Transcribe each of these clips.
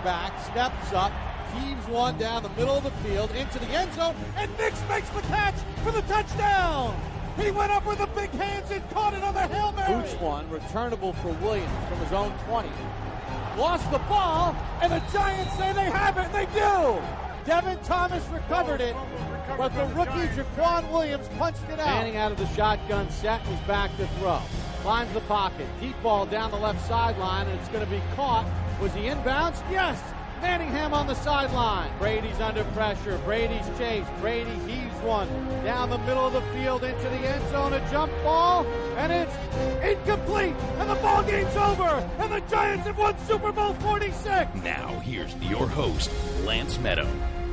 back, steps up, heaves one down the middle of the field into the end zone, and Nix makes the catch for the touchdown. He went up with the big hands and caught it on the Hail Mary. Boots one, returnable for Williams from his own 20. Lost the ball, and the Giants say they have it, and they do. Devin Thomas recovered it, but the rookie Jaquan Williams punched it out. Manning out of the shotgun set, he's back to throw. Finds the pocket, deep ball down the left sideline, and it's going to be caught. Was he inbounds? Yes! Manningham on the sideline. Brady's under pressure. Brady's chased. Brady heaves one down the middle of the field into the end zone. A jump ball, and it's incomplete. And the ball game's over. And the Giants have won Super Bowl 46. Now, here's your host, Lance Meadow.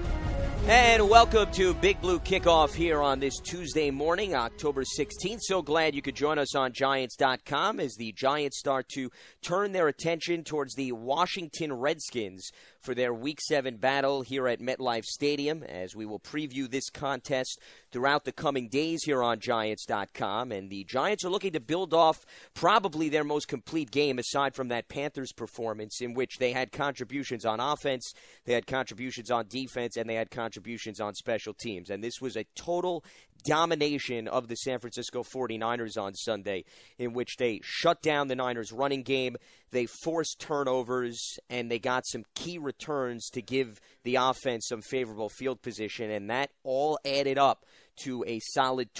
And welcome to Big Blue Kickoff here on this Tuesday morning, October 16th. So glad you could join us on Giants.com as the Giants start to turn their attention towards the Washington Redskins for their Week 7 battle here at MetLife Stadium, as we will preview this contest throughout the coming days here on Giants.com. And the Giants are looking to build off probably their most complete game aside from that Panthers performance in which they had contributions on offense, they had contributions on defense, and they had contributions on special teams. And this was a total domination of the San Francisco 49ers on Sunday, in which they shut down the Niners running game, they forced turnovers, and they got some key returns to give the offense some favorable field position, and that all added up to a solid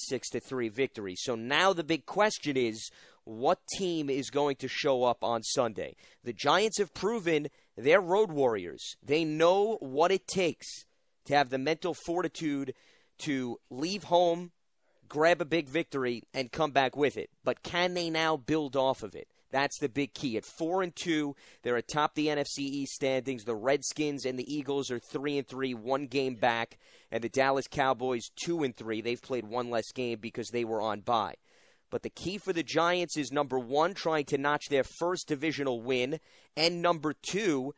26-3 victory. So now the big question is, what team is going to show up on Sunday? The Giants have proven they're road warriors. They know what it takes to have the mental fortitude to leave home, grab a big victory, and come back with it. But can they now build off of it? That's the big key. At 4-2, they're atop the NFC East standings. The Redskins and the Eagles are 3-3, one game back, and the Dallas Cowboys 2-3. They've played one less game because they were on bye. But the key for the Giants is, number one, trying to notch their first divisional win, and number two,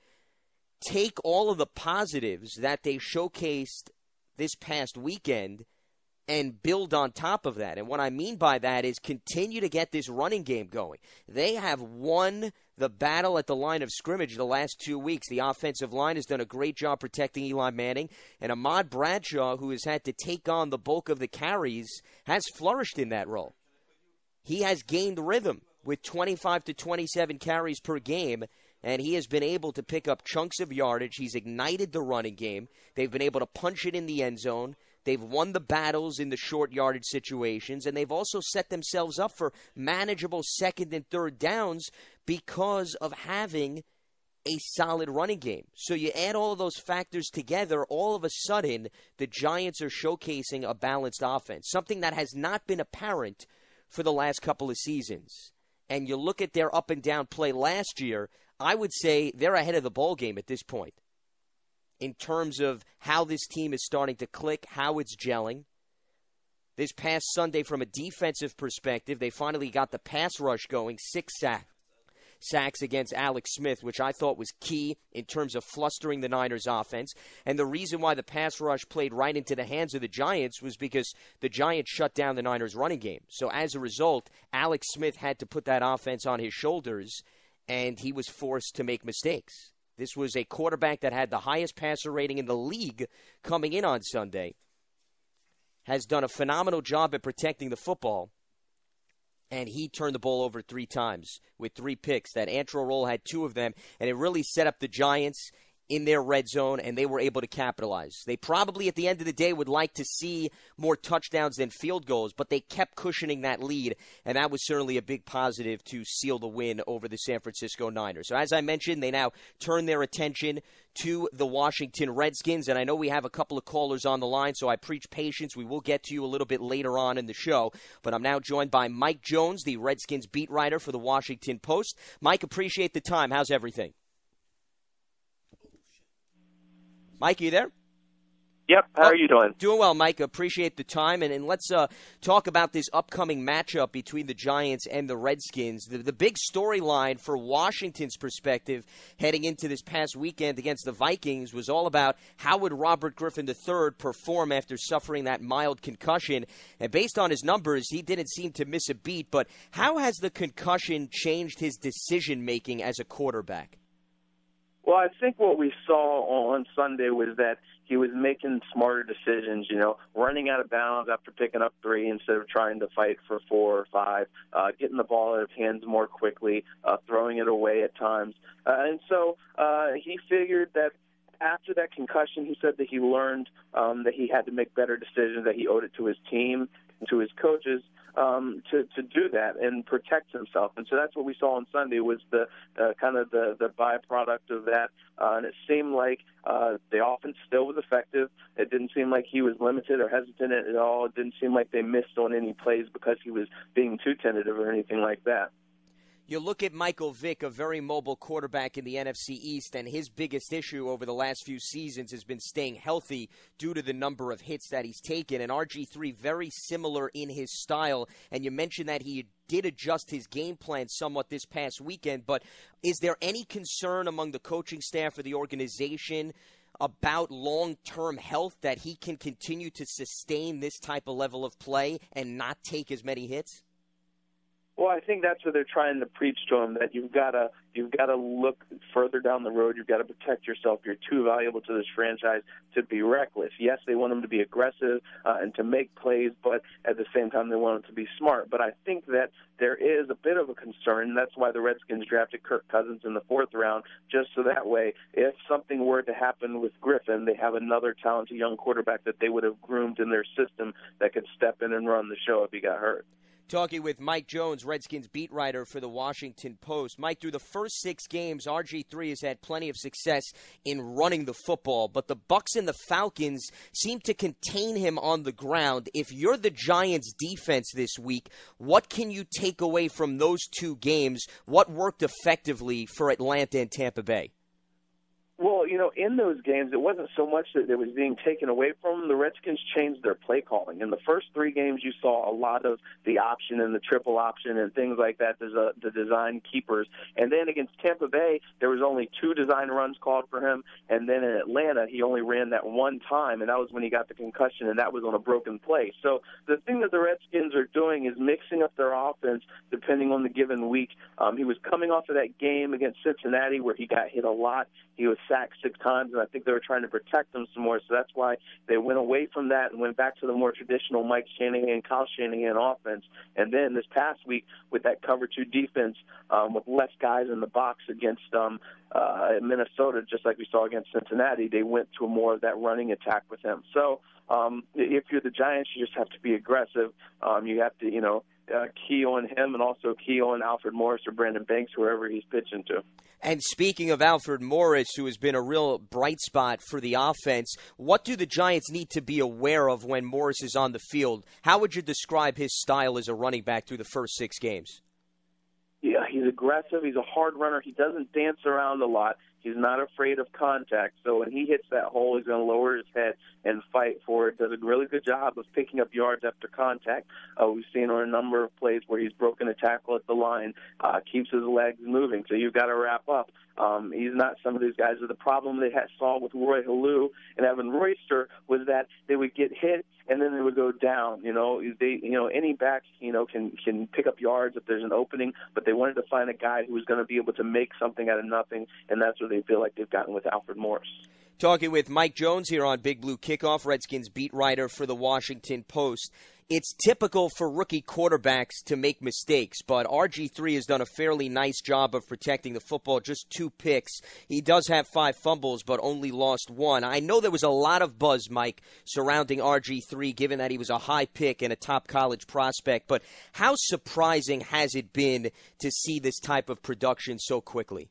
take all of the positives that they showcased this past weekend and build on top of that. And what I mean by that is continue to get this running game going. They have won the battle at the line of scrimmage the last 2 weeks. The offensive line has done a great job protecting Eli Manning, and Ahmad Bradshaw, who has had to take on the bulk of the carries, has flourished in that role. He has gained rhythm with 25 to 27 carries per game, and he has been able to pick up chunks of yardage. He's ignited the running game. They've been able to punch it in the end zone. They've won the battles in the short yardage situations, and they've also set themselves up for manageable second and third downs because of having a solid running game. So you add all of those factors together, all of a sudden the Giants are showcasing a balanced offense, something that has not been apparent for the last couple of seasons. And you look at their up and down play last year, I would say they're ahead of the ball game at this point in terms of how this team is starting to click, how it's gelling. This past Sunday, from a defensive perspective, they finally got the pass rush going, 6 sacks against Alex Smith, which I thought was key in terms of flustering the Niners' offense. And the reason why the pass rush played right into the hands of the Giants was because the Giants shut down the Niners' running game. So as a result, Alex Smith had to put that offense on his shoulders, and he was forced to make mistakes. This was a quarterback that had the highest passer rating in the league coming in on Sunday, has done a phenomenal job at protecting the football, and he turned the ball over 3 times with 3 picks. That Antro roll had 2 of them, and it really set up the Giants in their red zone, and they were able to capitalize. They probably, at the end of the day, would like to see more touchdowns than field goals, but they kept cushioning that lead, and that was certainly a big positive to seal the win over the San Francisco Niners. So as I mentioned, they now turn their attention to the Washington Redskins, and I know we have a couple of callers on the line, so I preach patience. We will get to you a little bit later on in the show, but I'm now joined by Mike Jones, the Redskins beat writer for the Washington Post. Mike, appreciate the time. How's everything? Mike, are you there? Yep. How are you doing? Doing well, Mike. Appreciate the time. And let's talk about this upcoming matchup between the Giants and the Redskins. The big storyline for Washington's perspective heading into this past weekend against the Vikings was all about how would Robert Griffin III perform after suffering that mild concussion. And based on his numbers, he didn't seem to miss a beat. But how has the concussion changed his decision-making as a quarterback? Well, I think what we saw on Sunday was that he was making smarter decisions, running out of bounds after picking up 3 instead of trying to fight for 4 or 5, getting the ball out of hands more quickly, throwing it away at times. And so he figured that after that concussion, he said that he learned that he had to make better decisions, that he owed it to his team and to his coaches to do that and protect himself. And so that's what we saw on Sunday was the kind of the byproduct of that. And it seemed like the offense still was effective. It didn't seem like he was limited or hesitant at all. It didn't seem like they missed on any plays because he was being too tentative or anything like that. You look at Michael Vick, a very mobile quarterback in the NFC East, and his biggest issue over the last few seasons has been staying healthy due to the number of hits that he's taken. And RG3, very similar in his style. And you mentioned that he did adjust his game plan somewhat this past weekend. But is there any concern among the coaching staff or the organization about long-term health, that he can continue to sustain this type of level of play and not take as many hits? Well, I think that's what they're trying to preach to him, that you've got to look further down the road. You've got to protect yourself. You're too valuable to this franchise to be reckless. Yes, they want him to be aggressive and to make plays, but at the same time they want him to be smart. But I think that there is a bit of a concern. That's why the Redskins drafted Kirk Cousins in the 4th round, just so that way if something were to happen with Griffin, they have another talented young quarterback that they would have groomed in their system that could step in and run the show if he got hurt. Talking with Mike Jones, Redskins beat writer for the Washington Post. Mike, through the first 6 games, RG3 has had plenty of success in running the football, but the Bucs and the Falcons seem to contain him on the ground. If you're the Giants' defense this week, what can you take away from those 2 games? What worked effectively for Atlanta and Tampa Bay? Well, in those games, it wasn't so much that it was being taken away from them. The Redskins changed their play calling. In the first 3 games, you saw a lot of the option and the triple option and things like that, the design keepers. And then against Tampa Bay, there was only 2 design runs called for him. And then in Atlanta, he only ran that 1 time, and that was when he got the concussion, and that was on a broken play. So the thing that the Redskins are doing is mixing up their offense depending on the given week. He was coming off of that game against Cincinnati where he got hit a lot. He was sacked 6 times, and I think they were trying to protect him some more. So that's why they went away from that and went back to the more traditional Mike Shanahan, Kyle Shanahan offense. And then this past week with that cover 2 defense with less guys in the box against Minnesota, just like we saw against Cincinnati, they went to more of that running attack with him. So if you're the Giants, you just have to be aggressive. You have to, key on him and also key on Alfred Morris or Brandon Banks, whoever he's pitching to. And speaking of Alfred Morris, who has been a real bright spot for the offense, what do the Giants need to be aware of when Morris is on the field? How would you describe his style as a running back through the first 6 games? Yeah, he's aggressive. He's a hard runner. He doesn't dance around a lot. He's not afraid of contact. So when he hits that hole, he's going to lower his head and fight for it. Does a really good job of picking up yards after contact. We've seen on a number of plays where he's broken a tackle at the line, keeps his legs moving. So you've got to wrap up. He's not some of these guys. The problem they saw with Roy Halou and Evan Royster was that they would get hit and then they would go down. Any back, can pick up yards if there's an opening, but they wanted to find a guy who was going to be able to make something out of nothing, and that's what they feel like they've gotten with Alfred Morris. Talking with Mike Jones here on Big Blue Kickoff, Redskins beat writer for the Washington Post. It's typical for rookie quarterbacks to make mistakes, but RG3 has done a fairly nice job of protecting the football, just 2 picks. He does have 5 fumbles, but only lost 1. I know there was a lot of buzz, Mike, surrounding RG3, given that he was a high pick and a top college prospect, but how surprising has it been to see this type of production so quickly?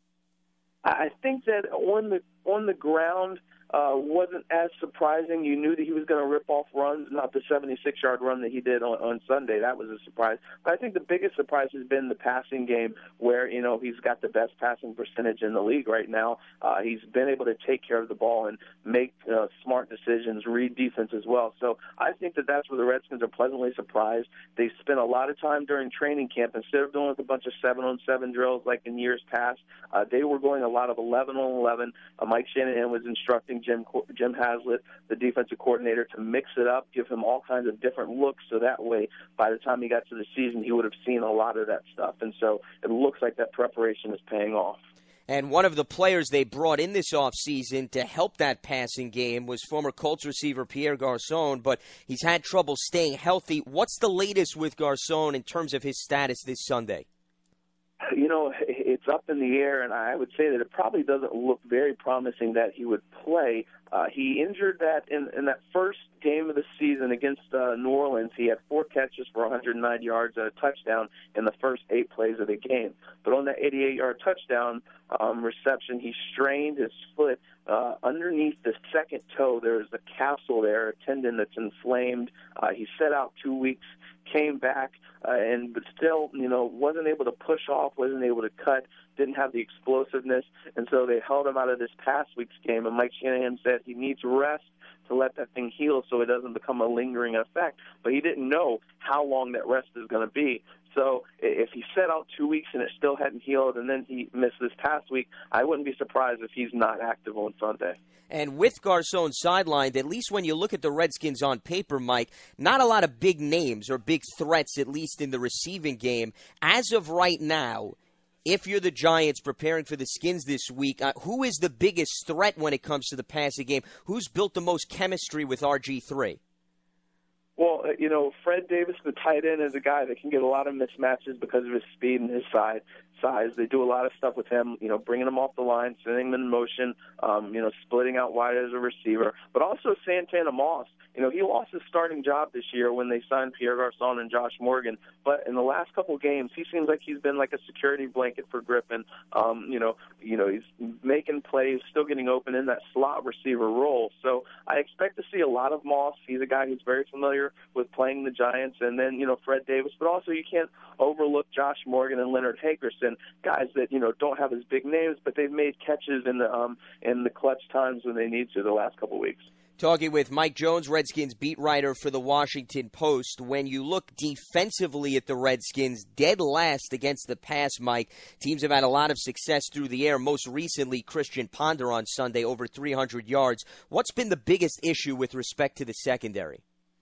I think that on the ground wasn't as surprising. You knew that he was going to rip off runs, not the 76-yard run that he did on Sunday. That was a surprise. But I think the biggest surprise has been the passing game where, he's got the best passing percentage in the league right now. He's been able to take care of the ball and make smart decisions, read defense as well. So I think that that's where the Redskins are pleasantly surprised. They spent a lot of time during training camp. Instead of doing a bunch of 7-on-7 drills like in years past, they were going a lot of 11-on-11. Mike Shanahan was instructing Jim Haslett, the defensive coordinator, to mix it up, give him all kinds of different looks, so that way by the time he got to the season he would have seen a lot of that stuff. And so it looks like that preparation is paying off. And one of the players they brought in this offseason to help that passing game was former Colts receiver Pierre Garcon, but he's had trouble staying healthy. What's the latest with Garcon in terms of his status this Sunday? You know, it's up in the air, and I would say that it probably doesn't look very promising that he would play. He injured that in that first game of the season against New Orleans. He had 4 catches for 109 yards and a touchdown in the first 8 plays of the game. But on that 88-yard touchdown reception, he strained his foot underneath the second toe. There's a capsule there, a tendon that's inflamed. He set out 2 weeks, came back, but still, wasn't able to push off, wasn't able to cut, didn't have the explosiveness, and so they held him out of this past week's game. And Mike Shanahan said he needs rest to let that thing heal so it doesn't become a lingering effect. But he didn't know how long that rest is going to be. So if he set out 2 weeks and it still hadn't healed and then he missed this past week, I wouldn't be surprised if he's not active on Sunday. And with Garcon sidelined, at least when you look at the Redskins on paper, Mike, not a lot of big names or big threats, at least in the receiving game. As of right now, if you're the Giants preparing for the Skins this week, who is the biggest threat when it comes to the passing game? Who's built the most chemistry with RG3? Well, Fred Davis, the tight end, is a guy that can get a lot of mismatches because of his speed and his size. They do a lot of stuff with him, bringing him off the line, sending him in motion, splitting out wide as a receiver. But also Santana Moss. He lost his starting job this year when they signed Pierre Garcon and Josh Morgan. But in the last couple of games, he seems like he's been like a security blanket for Griffin. He's making plays, still getting open in that slot receiver role. So I expect to see a lot of Moss. He's a guy who's very familiar with playing the Giants. And then, Fred Davis. But also you can't overlook Josh Morgan and Leonard Hagerson, guys that, don't have as big names, but they've made catches in the clutch times when they need to the last couple of weeks. Talking with Mike Jones, Redskins beat writer for the Washington Post. When you look defensively at the Redskins, dead last against the pass, Mike, teams have had a lot of success through the air, most recently Christian Ponder on Sunday, over 300 yards. What's been the biggest issue with respect to the secondary?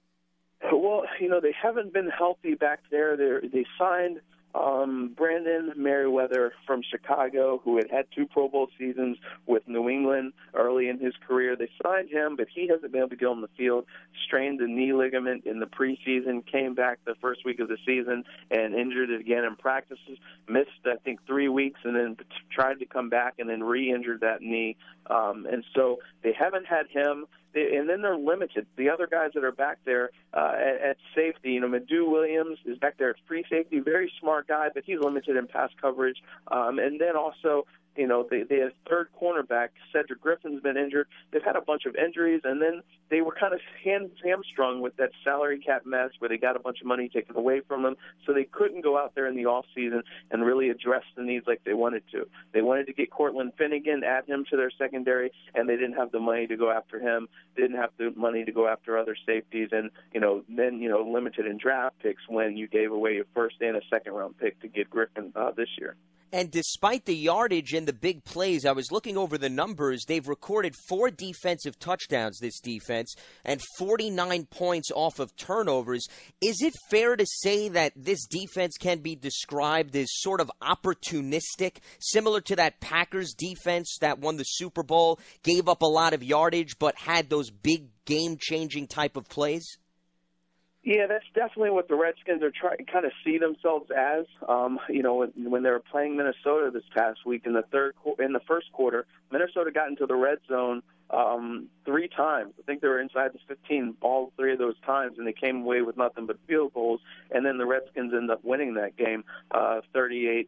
Well, they haven't been healthy back there. They signed Brandon Merriweather from Chicago, who had 2 Pro Bowl seasons with New England early in his career. They signed him, but he hasn't been able to get on the field. Strained the knee ligament in the preseason, came back the first week of the season and injured it again in practices. Missed, I think, 3 weeks and then tried to come back and then re-injured that knee. And so they haven't had him. And then they're limited. The other guys that are back there at safety, Madu Williams is back there at free safety, very smart guy, but he's limited in pass coverage. And then also, they have third cornerback, Cedric Griffin's been injured. They've had a bunch of injuries, and then they were kind of hamstrung with that salary cap mess where they got a bunch of money taken away from them, so they couldn't go out there in the offseason and really address the needs like they wanted to. They wanted to get Cortland Finnegan, add him to their secondary, and they didn't have the money to go after him. They didn't have the money to go after other safeties, and, then, limited in draft picks when you gave away a first and a second-round pick to get Griffin this year. And despite the yardage and the big plays, I was looking over the numbers. They've recorded 4 defensive touchdowns, this defense, and 49 points off of turnovers. Is it fair to say that this defense can be described as sort of opportunistic, similar to that Packers defense that won the Super Bowl, gave up a lot of yardage, but had those big game-changing type of plays? Yeah, that's definitely what the Redskins are trying to kind of see themselves as. When they were playing Minnesota this past week in the first quarter, Minnesota got into the red zone 3 times. I think they were inside the 15 all 3 of those times, and they came away with nothing but field goals. And then the Redskins ended up winning that game 38-26.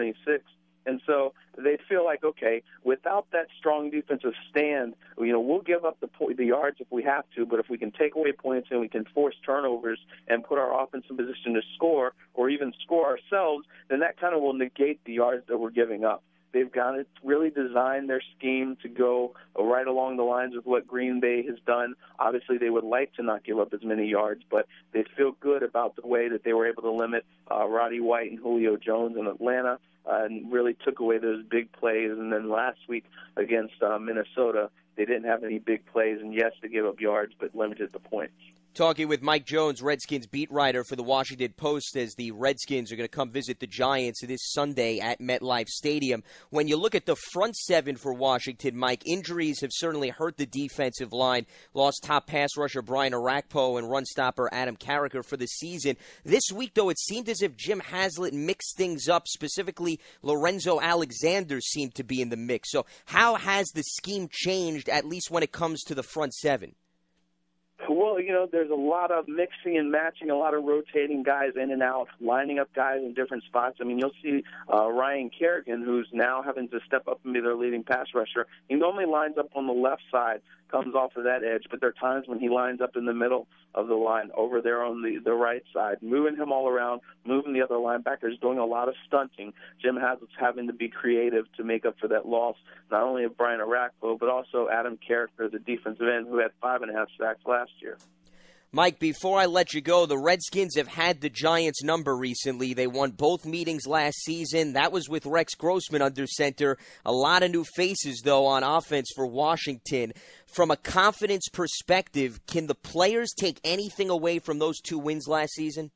And so they feel like, okay, without that strong defensive stand, we'll give up the yards if we have to, but if we can take away points and we can force turnovers and put our offense in position to score or even score ourselves, then that kind of will negate the yards that we're giving up. They've got to really design their scheme to go right along the lines of what Green Bay has done. Obviously, they would like to not give up as many yards, but they feel good about the way that they were able to limit Roddy White and Julio Jones in Atlanta. and really took away those big plays. And then last week against Minnesota, they didn't have any big plays, and yes, they gave up yards, but limited the points. Talking with Mike Jones, Redskins beat writer for the Washington Post, as the Redskins are going to come visit the Giants this Sunday at MetLife Stadium. When you look at the front seven for Washington, Mike, injuries have certainly hurt the defensive line. Lost top pass rusher Brian Orakpo and run stopper Adam Carricker for the season. This week, though, it seemed as if Jim Haslett mixed things up. Specifically, Lorenzo Alexander seemed to be in the mix. So how has the scheme changed, at least when it comes to the front seven? Well, there's a lot of mixing and matching, a lot of rotating guys in and out, lining up guys in different spots. I mean, you'll see Ryan Kerrigan, who's now having to step up and be their leading pass rusher. He normally lines up on the left side, comes off of that edge, but there are times when he lines up in the middle of the line over there on the right side, moving him all around, moving the other linebackers, doing a lot of stunting. Jim Haslett's having to be creative to make up for that loss, not only of Brian Orakpo, but also Adam Carricker, the defensive end, who had 5.5 sacks last year. Mike, before I let you go, the Redskins have had the Giants' number recently. They won both meetings last season. That was with Rex Grossman under center. A lot of new faces, though, on offense for Washington. From a confidence perspective, can the players take anything away from those 2 wins last season?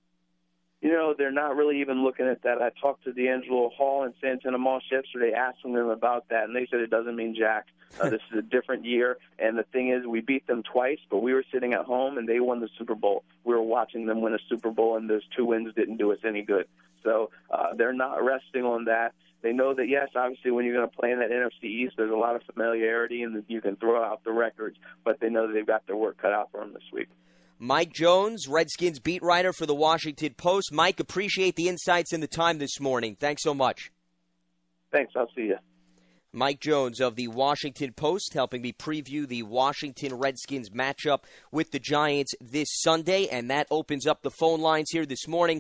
They're not really even looking at that. I talked to D'Angelo Hall and Santana Moss yesterday, asking them about that, and they said it doesn't mean jack. This is a different year, and the thing is, we beat them twice, but we were sitting at home, and they won the Super Bowl. We were watching them win a Super Bowl, and those 2 wins didn't do us any good. So they're not resting on that. They know that, yes, obviously when you're going to play in that NFC East, there's a lot of familiarity, and you can throw out the records, but they know that they've got their work cut out for them this week. Mike Jones, Redskins beat writer for the Washington Post. Mike, appreciate the insights and the time this morning. Thanks so much. Thanks. I'll see you. Mike Jones of the Washington Post helping me preview the Washington Redskins matchup with the Giants this Sunday, and that opens up the phone lines here this morning,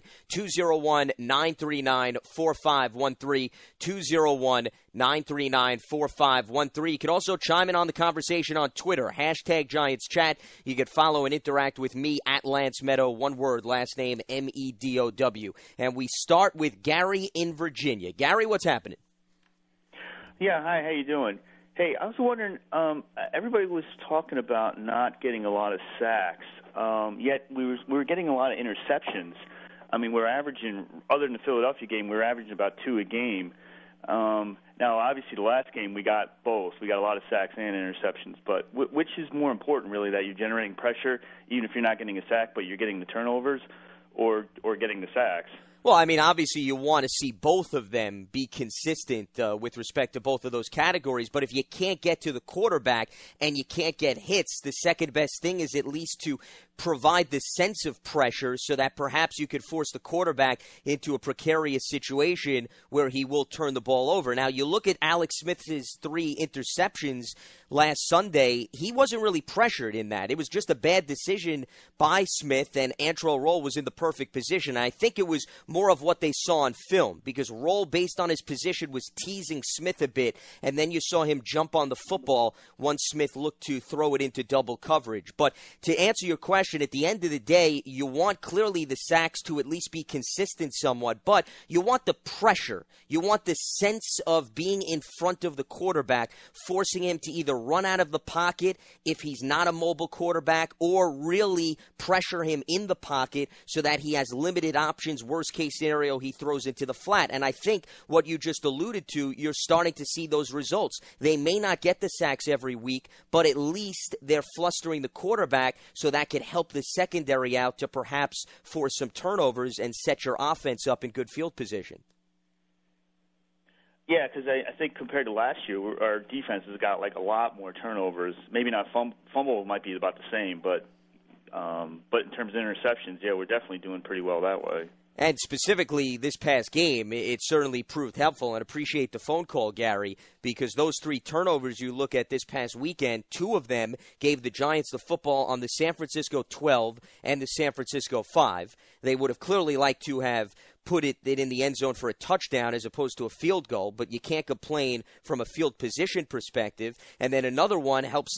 201-939-4513, 201-939-4513. You can also chime in on the conversation on Twitter, #GiantsChat. You can follow and interact with me at Lance Meadow, one word, last name Medow. And we start with Gary in Virginia. Gary, what's happening? Yeah, hi, how you doing? Hey, I was wondering, everybody was talking about not getting a lot of sacks, yet we were getting a lot of interceptions. I mean, we're averaging, other than the Philadelphia game, we were averaging about 2 a game. Now, obviously, the last game we got both. We got a lot of sacks and interceptions. But which is more important, really, that you're generating pressure, even if you're not getting a sack, but you're getting the turnovers, or getting the sacks? Well, I mean, obviously you want to see both of them be consistent with respect to both of those categories. But if you can't get to the quarterback and you can't get hits, the second best thing is at least to provide the sense of pressure so that perhaps you could force the quarterback into a precarious situation where he will turn the ball over. Now, you look at Alex Smith's 3 interceptions last Sunday. He wasn't really pressured in that. It was just a bad decision by Smith, and Antrel Rolle was in the perfect position. I think it was more of what they saw on film, because Rolle, based on his position, was teasing Smith a bit, and then you saw him jump on the football once Smith looked to throw it into double coverage. But to answer your question, at the end of the day, you want clearly the sacks to at least be consistent somewhat, but you want the pressure. You want the sense of being in front of the quarterback, forcing him to either run out of the pocket if he's not a mobile quarterback, or really pressure him in the pocket so that he has limited options. Worst case scenario, he throws into the flat. And I think what you just alluded to, you're starting to see those results. They may not get the sacks every week, but at least they're flustering the quarterback so that could help the secondary out to perhaps force some turnovers and set your offense up in good field position. Yeah, because I think compared to last year, our defense has got like a lot more turnovers. Maybe not fumble might be about the same, but in terms of interceptions, yeah, we're definitely doing pretty well that way. And specifically this past game, it certainly proved helpful, and appreciate the phone call, Gary, because those 3 turnovers you look at this past weekend, 2 of them gave the Giants the football on the San Francisco 12 and the San Francisco 5. They would have clearly liked to have put it in the end zone for a touchdown as opposed to a field goal, but you can't complain from a field position perspective. And then another one helped set up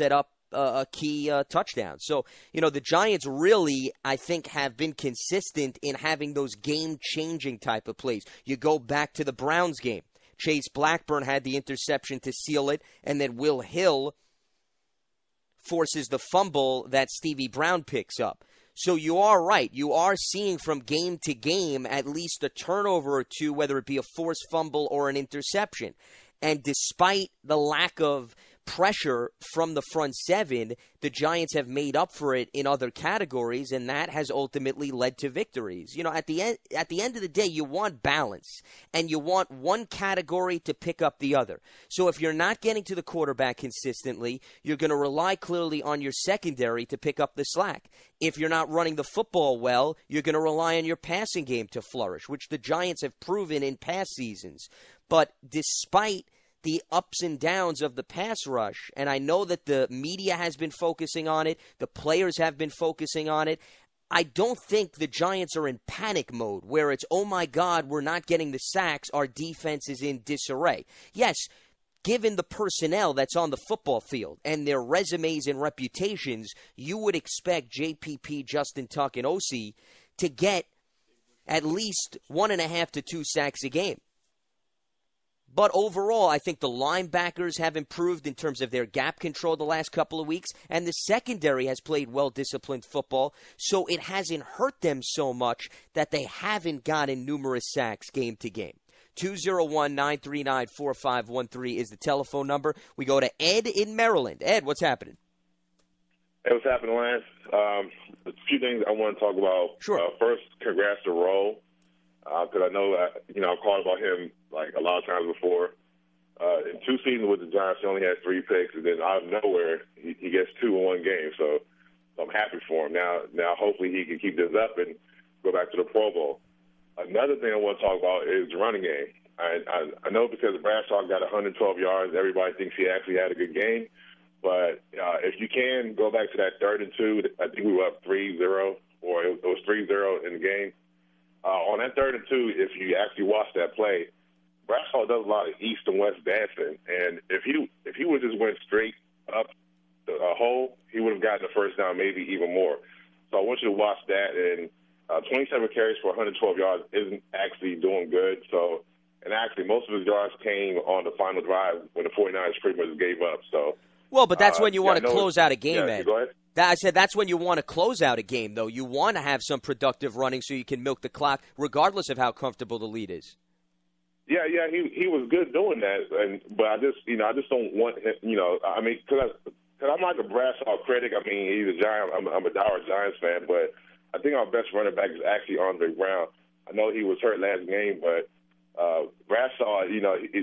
a key touchdown. So, the Giants really, I think, have been consistent in having those game-changing type of plays. You go back to the Browns game. Chase Blackburn had the interception to seal it, and then Will Hill forces the fumble that Stevie Brown picks up. So you are right. You are seeing from game to game at least a turnover or two, whether it be a forced fumble or an interception. And despite the lack of pressure from the front seven, the Giants have made up for it in other categories, and that has ultimately led to victories. At the end of the day, you want balance, and you want one category to pick up the other. So if you're not getting to the quarterback consistently, you're going to rely clearly on your secondary to pick up the slack. If you're not running the football well, you're going to rely on your passing game to flourish, which the Giants have proven in past seasons. But despite the ups and downs of the pass rush, and I know that the media has been focusing on it, the players have been focusing on it, I don't think the Giants are in panic mode where it's, oh my God, we're not getting the sacks, our defense is in disarray. Yes, given the personnel that's on the football field and their resumes and reputations, you would expect JPP, Justin Tuck, and OC to get at least 1.5 to 2 sacks a game. But overall, I think the linebackers have improved in terms of their gap control the last couple of weeks, and the secondary has played well-disciplined football, so it hasn't hurt them so much that they haven't gotten numerous sacks game to game. 201-939-4513 is the telephone number. We go to Ed in Maryland. Ed, what's happening? Hey, what's happening, Lance? A few things I want to talk about. Sure. First, congrats to Rowe, because I know I've called about him like a lot of times before. In 2 seasons with the Giants, he only had 3 picks, and then out of nowhere, he gets 2 in one game. So I'm happy for him. Now, hopefully he can keep this up and go back to the Pro Bowl. Another thing I want to talk about is the running game. I know because Bradshaw got 112 yards, everybody thinks he actually had a good game. But if you can go back to that 3rd and 2, I think we were up 3-0, or it was 3-0 in the game. On that 3rd and 2, if you actually watch that play, Bradshaw does a lot of east and west dancing, and if he would just went straight up the hole, he would have gotten the first down, maybe even more. So I want you to watch that. And 27 carries for 112 yards isn't actually doing good. So, and actually, most of his yards came on the final drive when the 49ers pretty much gave up. So, well, but that's when you want to close out a game, Ed. Go ahead. I said that's when you want to close out a game, though. You want to have some productive running so you can milk the clock, regardless of how comfortable the lead is. Yeah, he was good doing that, but I just don't want him, because I'm like a Bradshaw critic. I mean, he's a Giant. I'm a diehard Giants fan, but I think our best running back is actually Andre Brown. I know he was hurt last game, but Bradshaw, if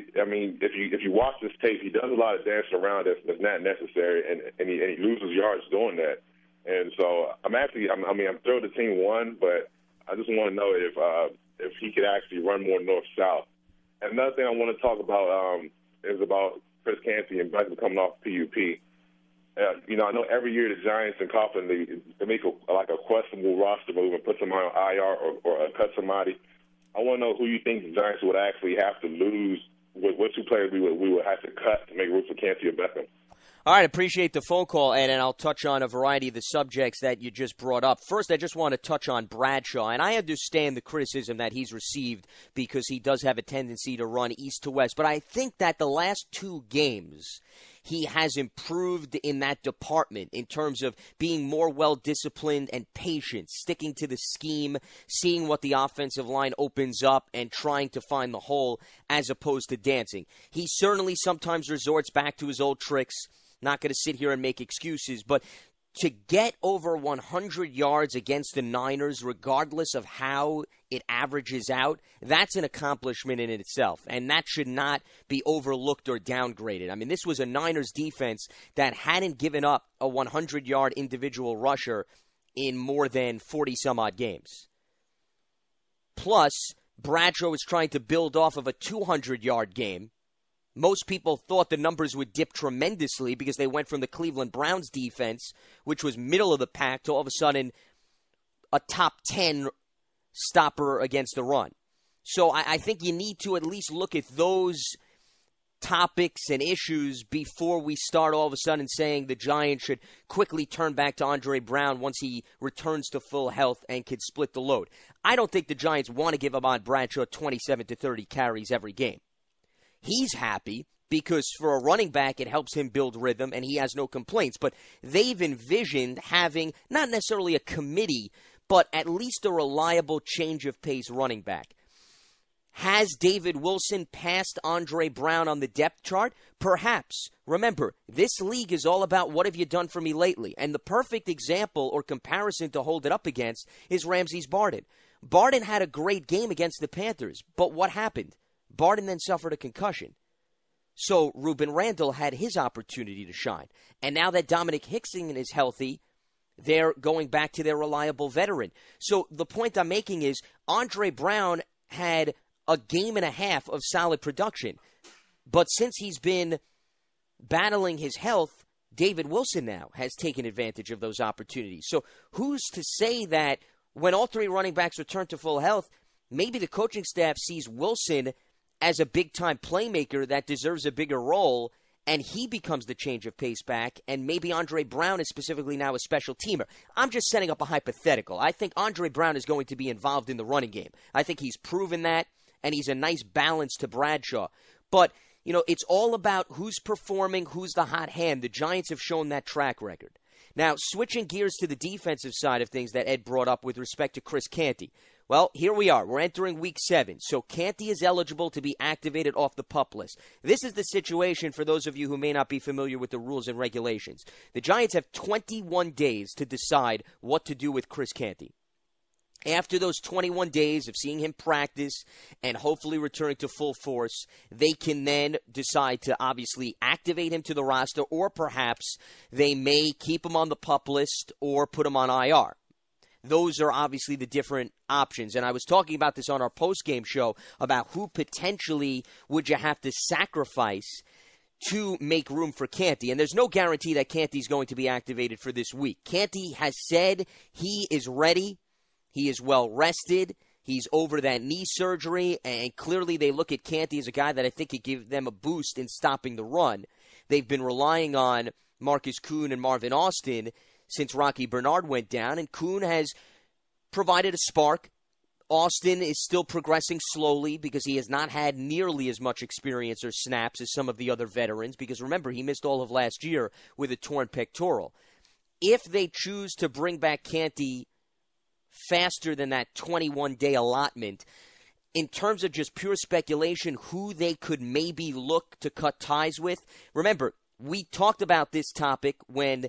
you watch this tape, he does a lot of dancing around that's not necessary, and he loses yards doing that. And so I'm thrilled the team won, but I just want to know if he could actually run more north-south. And another thing I want to talk about is about Chris Canty and Beckham coming off PUP. I know every year the Giants and Coughlin, they make a questionable roster move and put somebody on IR or cut somebody. I want to know who you think the Giants would actually have to lose, what 2 players we would have to cut to make room for Canty or Beckham. All right, appreciate the phone call, Ed, and I'll touch on a variety of the subjects that you just brought up. First, I just want to touch on Bradshaw, and I understand the criticism that he's received because he does have a tendency to run east to west, but I think that the last 2 games he has improved in that department in terms of being more well-disciplined and patient, sticking to the scheme, seeing what the offensive line opens up, and trying to find the hole as opposed to dancing. He certainly sometimes resorts back to his old tricks. Not going to sit here and make excuses, but to get over 100 yards against the Niners, regardless of how it averages out, that's an accomplishment in itself, and that should not be overlooked or downgraded. I mean, this was a Niners defense that hadn't given up a 100-yard individual rusher in more than 40-some-odd games. Plus, Bradshaw was trying to build off of a 200-yard game. Most people thought the numbers would dip tremendously because they went from the Cleveland Browns defense, which was middle of the pack, to all of a sudden a top 10 stopper against the run. So I think you need to at least look at those topics and issues before we start all of a sudden saying the Giants should quickly turn back to Andre Brown once he returns to full health and can split the load. I don't think the Giants want to give Ahmad Bradshaw 27 to 30 carries every game. He's happy because for a running back, it helps him build rhythm, and he has no complaints. But they've envisioned having not necessarily a committee, but at least a reliable change of pace running back. Has David Wilson passed Andre Brown on the depth chart? Perhaps. Remember, this league is all about what have you done for me lately. And the perfect example or comparison to hold it up against is Ramses Barden. Barden had a great game against the Panthers, but what happened? Barden then suffered a concussion. So Ruben Randall had his opportunity to shine. And now that Dominic Hickson is healthy, they're going back to their reliable veteran. So the point I'm making is Andre Brown had a game and a half of solid production. But since he's been battling his health, David Wilson now has taken advantage of those opportunities. So who's to say that when all three running backs return to full health, maybe the coaching staff sees Wilson as a big-time playmaker that deserves a bigger role, and he becomes the change of pace back, and maybe Andre Brown is specifically now a special teamer. I'm just setting up a hypothetical. I think Andre Brown is going to be involved in the running game. I think he's proven that, and he's a nice balance to Bradshaw. But, you know, it's all about who's performing, who's the hot hand. The Giants have shown that track record. Now, switching gears to the defensive side of things that Ed brought up with respect to Chris Canty. Well, here we are. We're entering Week 7, so Canty is eligible to be activated off the PUP list. This is the situation for those of you who may not be familiar with the rules and regulations. The Giants have 21 days to decide what to do with Chris Canty. After those 21 days of seeing him practice and hopefully returning to full force, they can then decide to obviously activate him to the roster, or perhaps they may keep him on the PUP list or put him on IR. Those are obviously the different options. And I was talking about this on our post-game show about who potentially would you have to sacrifice to make room for Canty. And there's no guarantee that Canty's going to be activated for this week. Canty has said he is ready. He is well rested. He's over that knee surgery. And clearly they look at Canty as a guy that I think could give them a boost in stopping the run. They've been relying on Marcus Kuhn and Marvin Austin since Rocky Bernard went down, and Kuhn has provided a spark. Austin is still progressing slowly because he has not had nearly as much experience or snaps as some of the other veterans, because remember, he missed all of last year with a torn pectoral. If they choose to bring back Canty faster than that 21-day allotment, in terms of just pure speculation, who they could maybe look to cut ties with, remember, we talked about this topic when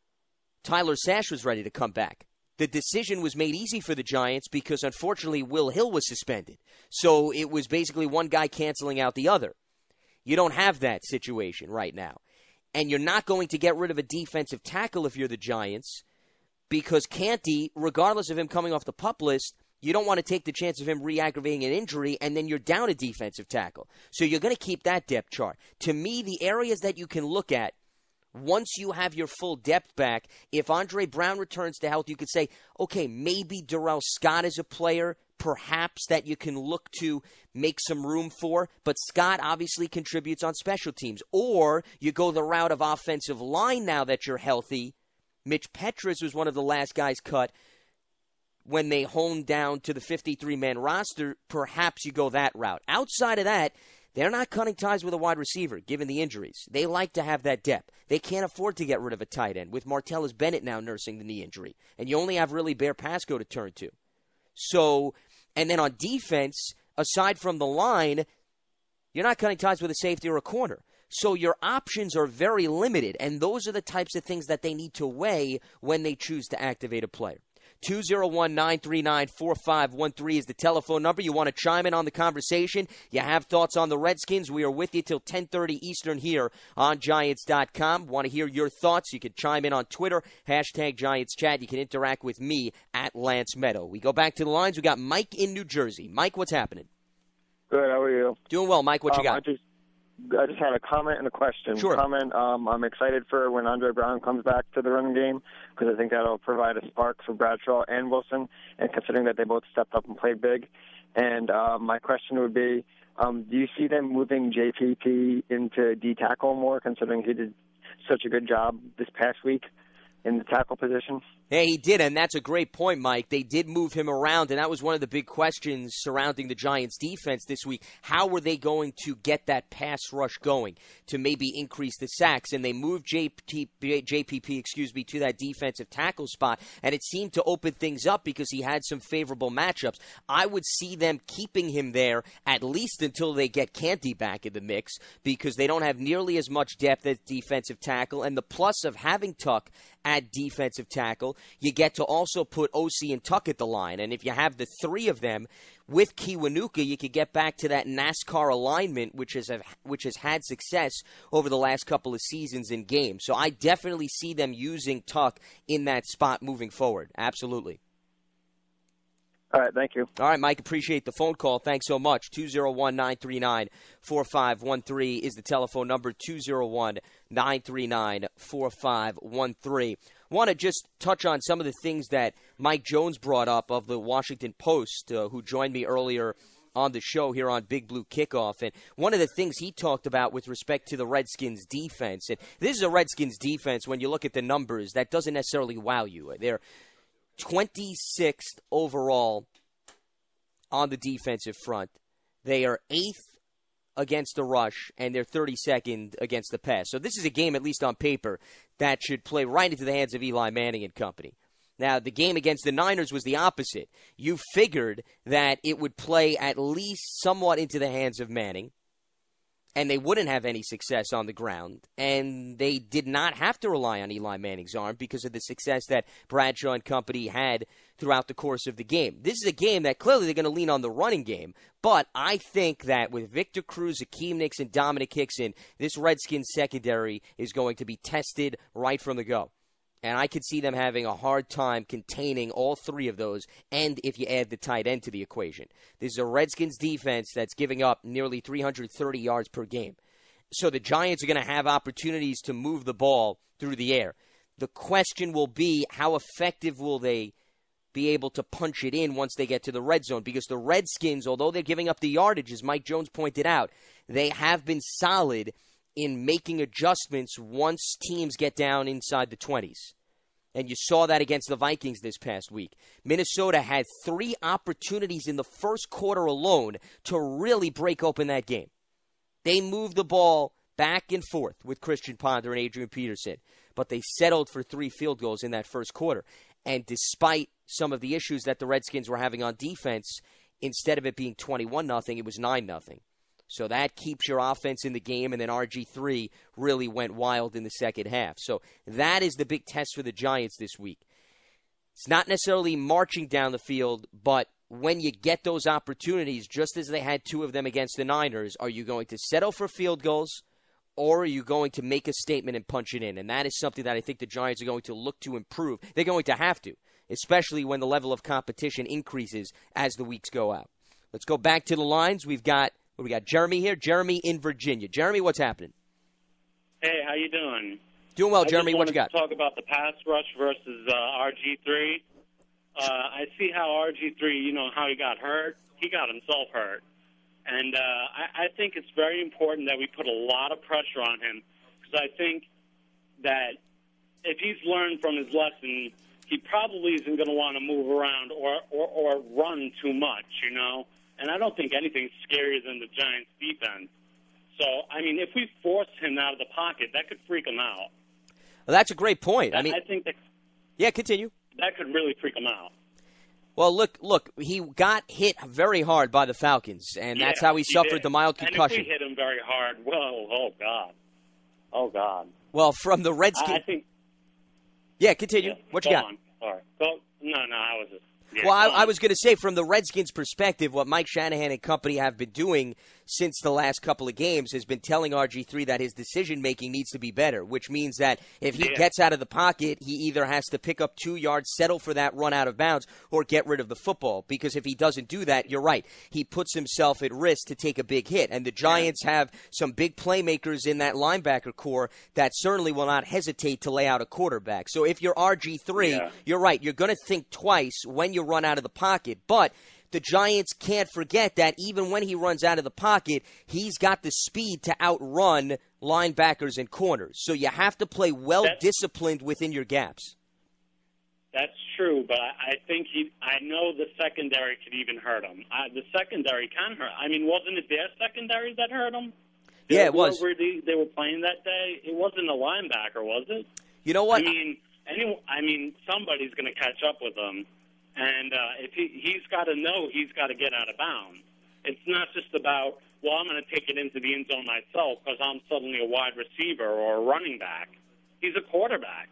Tyler Sash was ready to come back. The decision was made easy for the Giants because, unfortunately, Will Hill was suspended. So it was basically one guy canceling out the other. You don't have that situation right now. And you're not going to get rid of a defensive tackle if you're the Giants, because Canty, regardless of him coming off the PUP list, you don't want to take the chance of him re-aggravating an injury, and then you're down a defensive tackle. So you're going to keep that depth chart. To me, the areas that you can look at, once you have your full depth back, if Andre Brown returns to health, you could say, okay, maybe Darrell Scott is a player, perhaps, that you can look to make some room for. But Scott obviously contributes on special teams. Or you go the route of offensive line now that you're healthy. Mitch Petrus was one of the last guys cut when they honed down to the 53-man roster. Perhaps you go that route. Outside of that, they're not cutting ties with a wide receiver, given the injuries. They like to have that depth. They can't afford to get rid of a tight end, with Martellus Bennett now nursing the knee injury. And you only have really Bear Pasco to turn to. So, and then on defense, aside from the line, you're not cutting ties with a safety or a corner. So your options are very limited, and those are the types of things that they need to weigh when they choose to activate a player. 201-939-4513 is the telephone number. You want to chime in on the conversation. You have thoughts on the Redskins. We are with you till 10:30 Eastern here on Giants.com. Want to hear your thoughts? You can chime in on Twitter, #GiantsChat. You can interact with me at Lance Meadow. We go back to the lines. We got Mike in New Jersey. Mike, what's happening? Good. How are you? Doing well, Mike. What you got? I just had a comment and a question. Sure. Comment, I'm excited for when Andre Brown comes back to the running game, because I think that'll provide a spark for Bradshaw and Wilson, and considering that they both stepped up and played big. And my question would be, Do you see them moving JPP into D-tackle more, considering he did such a good job this past week in the tackle position? Yeah, he did, and that's a great point, Mike. They did move him around, and that was one of the big questions surrounding the Giants' defense this week. How were they going to get that pass rush going to maybe increase the sacks? And they moved JPP to that defensive tackle spot, and it seemed to open things up because he had some favorable matchups. I would see them keeping him there at least until they get Canty back in the mix, because they don't have nearly as much depth at defensive tackle, and the plus of having Tuck at defensive tackle, you get to also put OC and Tuck at the line. And if you have the three of them with Kiwanuka, you could get back to that NASCAR alignment, which has had success over the last couple of seasons in games. So I definitely see them using Tuck in that spot moving forward. Absolutely. All right, thank you. All right, Mike, appreciate the phone call. Thanks so much. 201-939-4513 is the telephone number, 201-939-4513. Want to just touch on some of the things that Mike Jones brought up of the Washington Post, who joined me earlier on the show here on Big Blue Kickoff. And one of the things he talked about with respect to the Redskins defense, and this is a Redskins defense, when you look at the numbers, that doesn't necessarily wow you. They're 26th overall on the defensive front. They are 8th against the rush, and they're 32nd against the pass. So this is a game, at least on paper, that should play right into the hands of Eli Manning and company. Now, the game against the Niners was the opposite. You figured that it would play at least somewhat into the hands of Manning, and they wouldn't have any success on the ground. And they did not have to rely on Eli Manning's arm because of the success that Bradshaw and company had throughout the course of the game. This is a game that clearly they're going to lean on the running game. But I think that with Victor Cruz, Akeem Nicks, and Dominic Hickson, this Redskins secondary is going to be tested right from the go. And I could see them having a hard time containing all three of those, and if you add the tight end to the equation. This is a Redskins defense that's giving up nearly 330 yards per game. So the Giants are going to have opportunities to move the ball through the air. The question will be, how effective will they be able to punch it in once they get to the red zone? Because the Redskins, although they're giving up the yardage, as Mike Jones pointed out, they have been solid in making adjustments once teams get down inside the 20s. And you saw that against the Vikings this past week. Minnesota had 3 opportunities in the first quarter alone to really break open that game. They moved the ball back and forth with Christian Ponder and Adrian Peterson, but they settled for 3 field goals in that first quarter. And despite some of the issues that the Redskins were having on defense, instead of it being 21-0, it was 9-0. So that keeps your offense in the game, and then RG3 really went wild in the second half. So that is the big test for the Giants this week. It's not necessarily marching down the field, but when you get those opportunities, just as they had 2 of them against the Niners, are you going to settle for field goals, or are you going to make a statement and punch it in? And that is something that I think the Giants are going to look to improve. They're going to have to, especially when the level of competition increases as the weeks go out. Let's go back to the lines. We got Jeremy here. Jeremy in Virginia. Jeremy, what's happening? Hey, how you doing? Doing well, Jeremy. What you got? To talk about the pass rush versus RG3. I see how RG3, how he got hurt. He got himself hurt. And I think it's very important that we put a lot of pressure on him, because I think that if he's learned from his lesson, he probably isn't going to want to move around or run too much, And I don't think anything's scarier than the Giants' defense. So, if we force him out of the pocket, that could freak him out. Well, that's a great point. I think that. Yeah, continue. That could really freak him out. Well, look, he got hit very hard by the Falcons, and that's how he suffered the mild concussion. And if we hit him very hard, oh, God. Well, from the Redskins. I think. Yeah, continue. Yeah, what you got? On. Sorry. No, I was just. Yeah, well, I was going to say, from the Redskins' perspective, what Mike Shanahan and company have been doing since the last couple of games has been telling RG3 that his decision-making needs to be better, which means that if he gets out of the pocket, he either has to pick up 2 yards, settle for that run out of bounds, or get rid of the football. Because if he doesn't do that, you're right, he puts himself at risk to take a big hit. And the Giants have some big playmakers in that linebacker core that certainly will not hesitate to lay out a quarterback. So if you're RG3, you're right, you're going to think twice when you run out of the pocket. But the Giants can't forget that even when he runs out of the pocket, he's got the speed to outrun linebackers and corners. So you have to play well-disciplined within your gaps. That's true, but I think I know the secondary could even hurt him. The secondary can hurt. I mean, wasn't it their secondary that hurt him? Yeah, it was. Where they were playing that day? It wasn't a linebacker, was it? You know what? I mean, somebody's going to catch up with him, and if he's got to know he's got to get out of bounds. It's not just about, well, I'm going to take it into the end zone myself because I'm suddenly a wide receiver or a running back. He's a quarterback.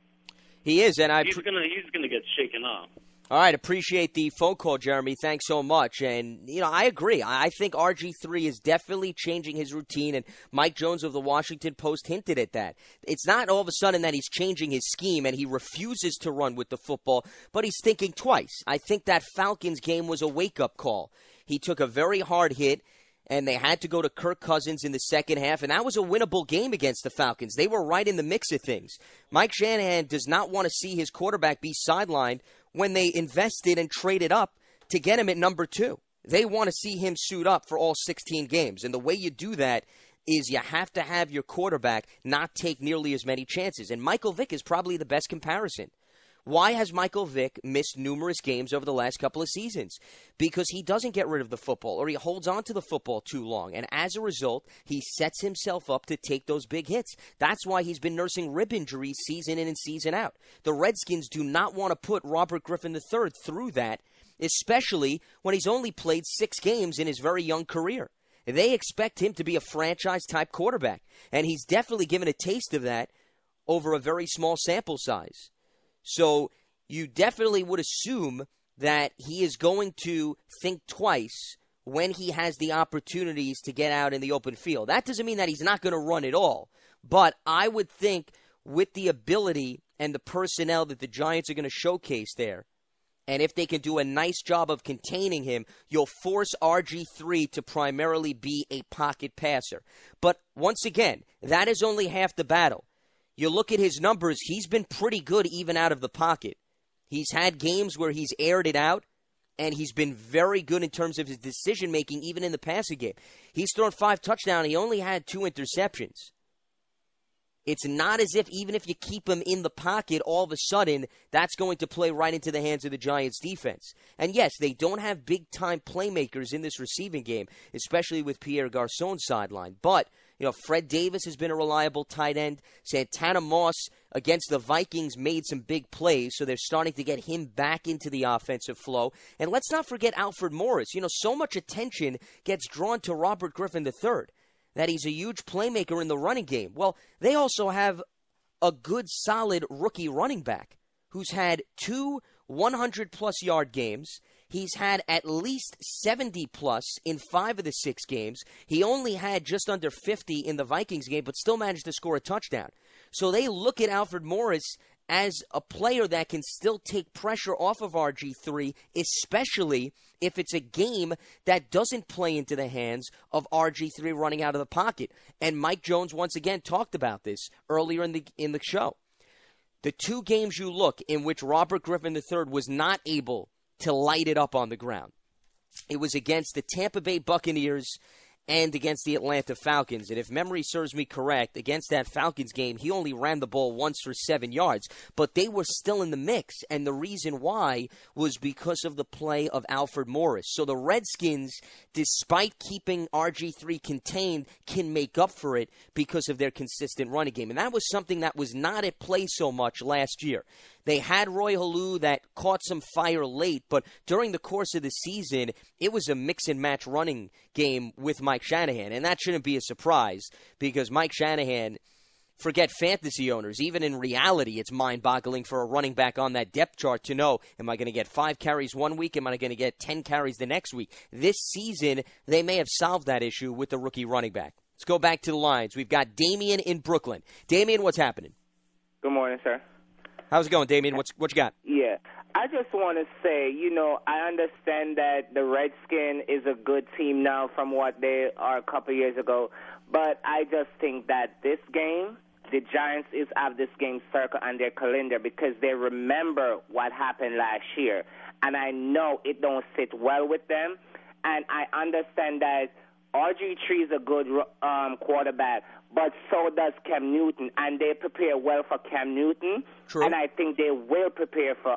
He is, and he's gonna get shaken up. All right, appreciate the phone call, Jeremy. Thanks so much. And, I agree. I think RG3 is definitely changing his routine, and Mike Jones of the Washington Post hinted at that. It's not all of a sudden that he's changing his scheme and he refuses to run with the football, but he's thinking twice. I think that Falcons game was a wake-up call. He took a very hard hit, and they had to go to Kirk Cousins in the second half, and that was a winnable game against the Falcons. They were right in the mix of things. Mike Shanahan does not want to see his quarterback be sidelined when they invested and traded up to get him at number 2. They want to see him suit up for all 16 games, and the way you do that is you have to have your quarterback not take nearly as many chances, and Michael Vick is probably the best comparison. Why has Michael Vick missed numerous games over the last couple of seasons? Because he doesn't get rid of the football, or he holds on to the football too long. And as a result, he sets himself up to take those big hits. That's why he's been nursing rib injuries season in and season out. The Redskins do not want to put Robert Griffin III through that, especially when he's only played 6 games in his very young career. They expect him to be a franchise-type quarterback, and he's definitely given a taste of that over a very small sample size. So you definitely would assume that he is going to think twice when he has the opportunities to get out in the open field. That doesn't mean that he's not going to run at all. But I would think with the ability and the personnel that the Giants are going to showcase there, and if they can do a nice job of containing him, you'll force RG3 to primarily be a pocket passer. But once again, that is only half the battle. You look at his numbers, he's been pretty good even out of the pocket. He's had games where he's aired it out, and he's been very good in terms of his decision-making even in the passing game. He's thrown 5 touchdowns. He only had 2 interceptions. It's not as if even if you keep him in the pocket, all of a sudden that's going to play right into the hands of the Giants' defense. And yes, they don't have big-time playmakers in this receiving game, especially with Pierre Garçon's sideline. But Fred Davis has been a reliable tight end. Santana Moss against the Vikings made some big plays, so they're starting to get him back into the offensive flow. And let's not forget Alfred Morris. So much attention gets drawn to Robert Griffin III, that he's a huge playmaker in the running game. Well, they also have a good, solid rookie running back who's had 2 100-plus yard games. He's had at least 70-plus in 5 of the 6 games. He only had just under 50 in the Vikings game, but still managed to score a touchdown. So they look at Alfred Morris as a player that can still take pressure off of RG3, especially if it's a game that doesn't play into the hands of RG3 running out of the pocket. And Mike Jones once again talked about this earlier in the show. The 2 games you look in which Robert Griffin III was not able to light it up on the ground, it was against the Tampa Bay Buccaneers and against the Atlanta Falcons. And if memory serves me correct, against that Falcons game, he only ran the ball once for 7 yards. But they were still in the mix, and the reason why was because of the play of Alfred Morris. So the Redskins, despite keeping RG3 contained, can make up for it because of their consistent running game. And that was something that was not at play so much last year. They had Roy Halou that caught some fire late, but during the course of the season, it was a mix-and-match running game with Mike Shanahan, and that shouldn't be a surprise because Mike Shanahan, forget fantasy owners, even in reality, it's mind-boggling for a running back on that depth chart to know, am I going to get 5 carries one week? Am I going to get 10 carries the next week? This season, they may have solved that issue with the rookie running back. Let's go back to the lines. We've got Damien in Brooklyn. Damien, what's happening? Good morning, sir. How's it going, Damien? What you got? Yeah. I just want to say, I understand that the Redskins is a good team now from what they are a couple years ago, but I just think that this game, the Giants have this game circled on their calendar because they remember what happened last year. and I know it don't sit well with them. And I understand that RG3 is a good quarterback, but so does Cam Newton, and they prepare well for Cam Newton. True. And I think they will prepare for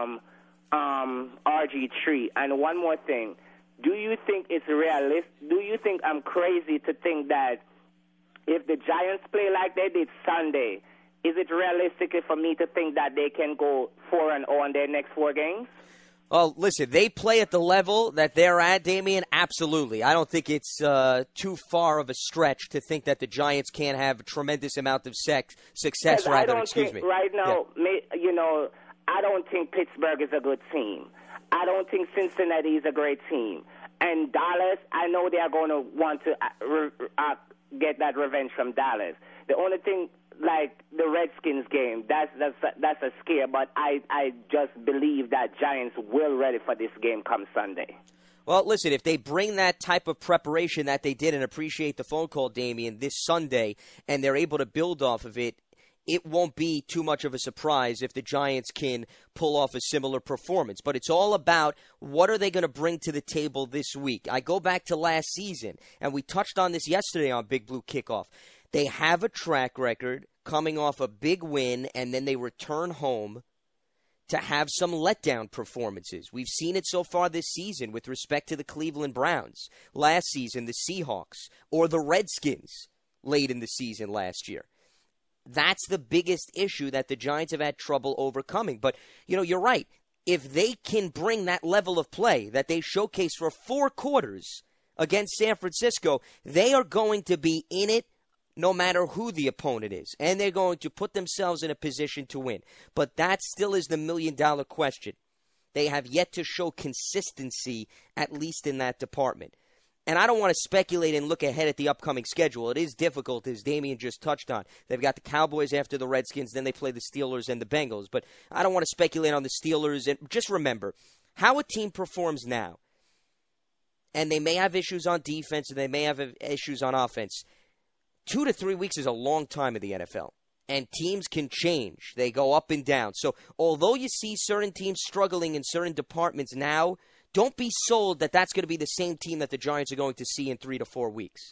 RG3. And one more thing, do you think it's realistic? Do you think I'm crazy to think that if the Giants play like they did Sunday, is it realistic for me to think that they can go 4-0 on their next 4 games? Well, listen, they play at the level that they're at, Damian, absolutely. I don't think it's too far of a stretch to think that the Giants can't have a tremendous amount of success, rather, excuse me. Right now, I don't think Pittsburgh is a good team. I don't think Cincinnati is a great team. And Dallas, I know they are going to want to get that revenge from Dallas. The only thing, like the Redskins game, that's a scare, but I just believe that Giants will ready for this game come Sunday. Well, listen, if they bring that type of preparation that they did, and appreciate the phone call, Damian, this Sunday, and they're able to build off of it, it won't be too much of a surprise if the Giants can pull off a similar performance. But it's all about what are they going to bring to the table this week. I go back to last season, and we touched on this yesterday on Big Blue Kickoff. They have a track record coming off a big win, and then they return home to have some letdown performances. We've seen it so far this season with respect to the Cleveland Browns. Last season, the Seahawks, or the Redskins late in the season last year. That's the biggest issue that the Giants have had trouble overcoming. But, you're right. If they can bring that level of play that they showcased for 4 quarters against San Francisco, they are going to be in it no matter who the opponent is. And they're going to put themselves in a position to win. But that still is the million-dollar question. They have yet to show consistency, at least in that department. And I don't want to speculate and look ahead at the upcoming schedule. It is difficult, as Damian just touched on. They've got the Cowboys after the Redskins, then they play the Steelers and the Bengals. But I don't want to speculate on the Steelers. And just remember, how a team performs now, and they may have issues on defense and they may have issues on offense, 2 to 3 weeks is a long time in the NFL. And teams can change. They go up and down. So although you see certain teams struggling in certain departments now, don't be sold that that's going to be the same team that the Giants are going to see in 3 to 4 weeks.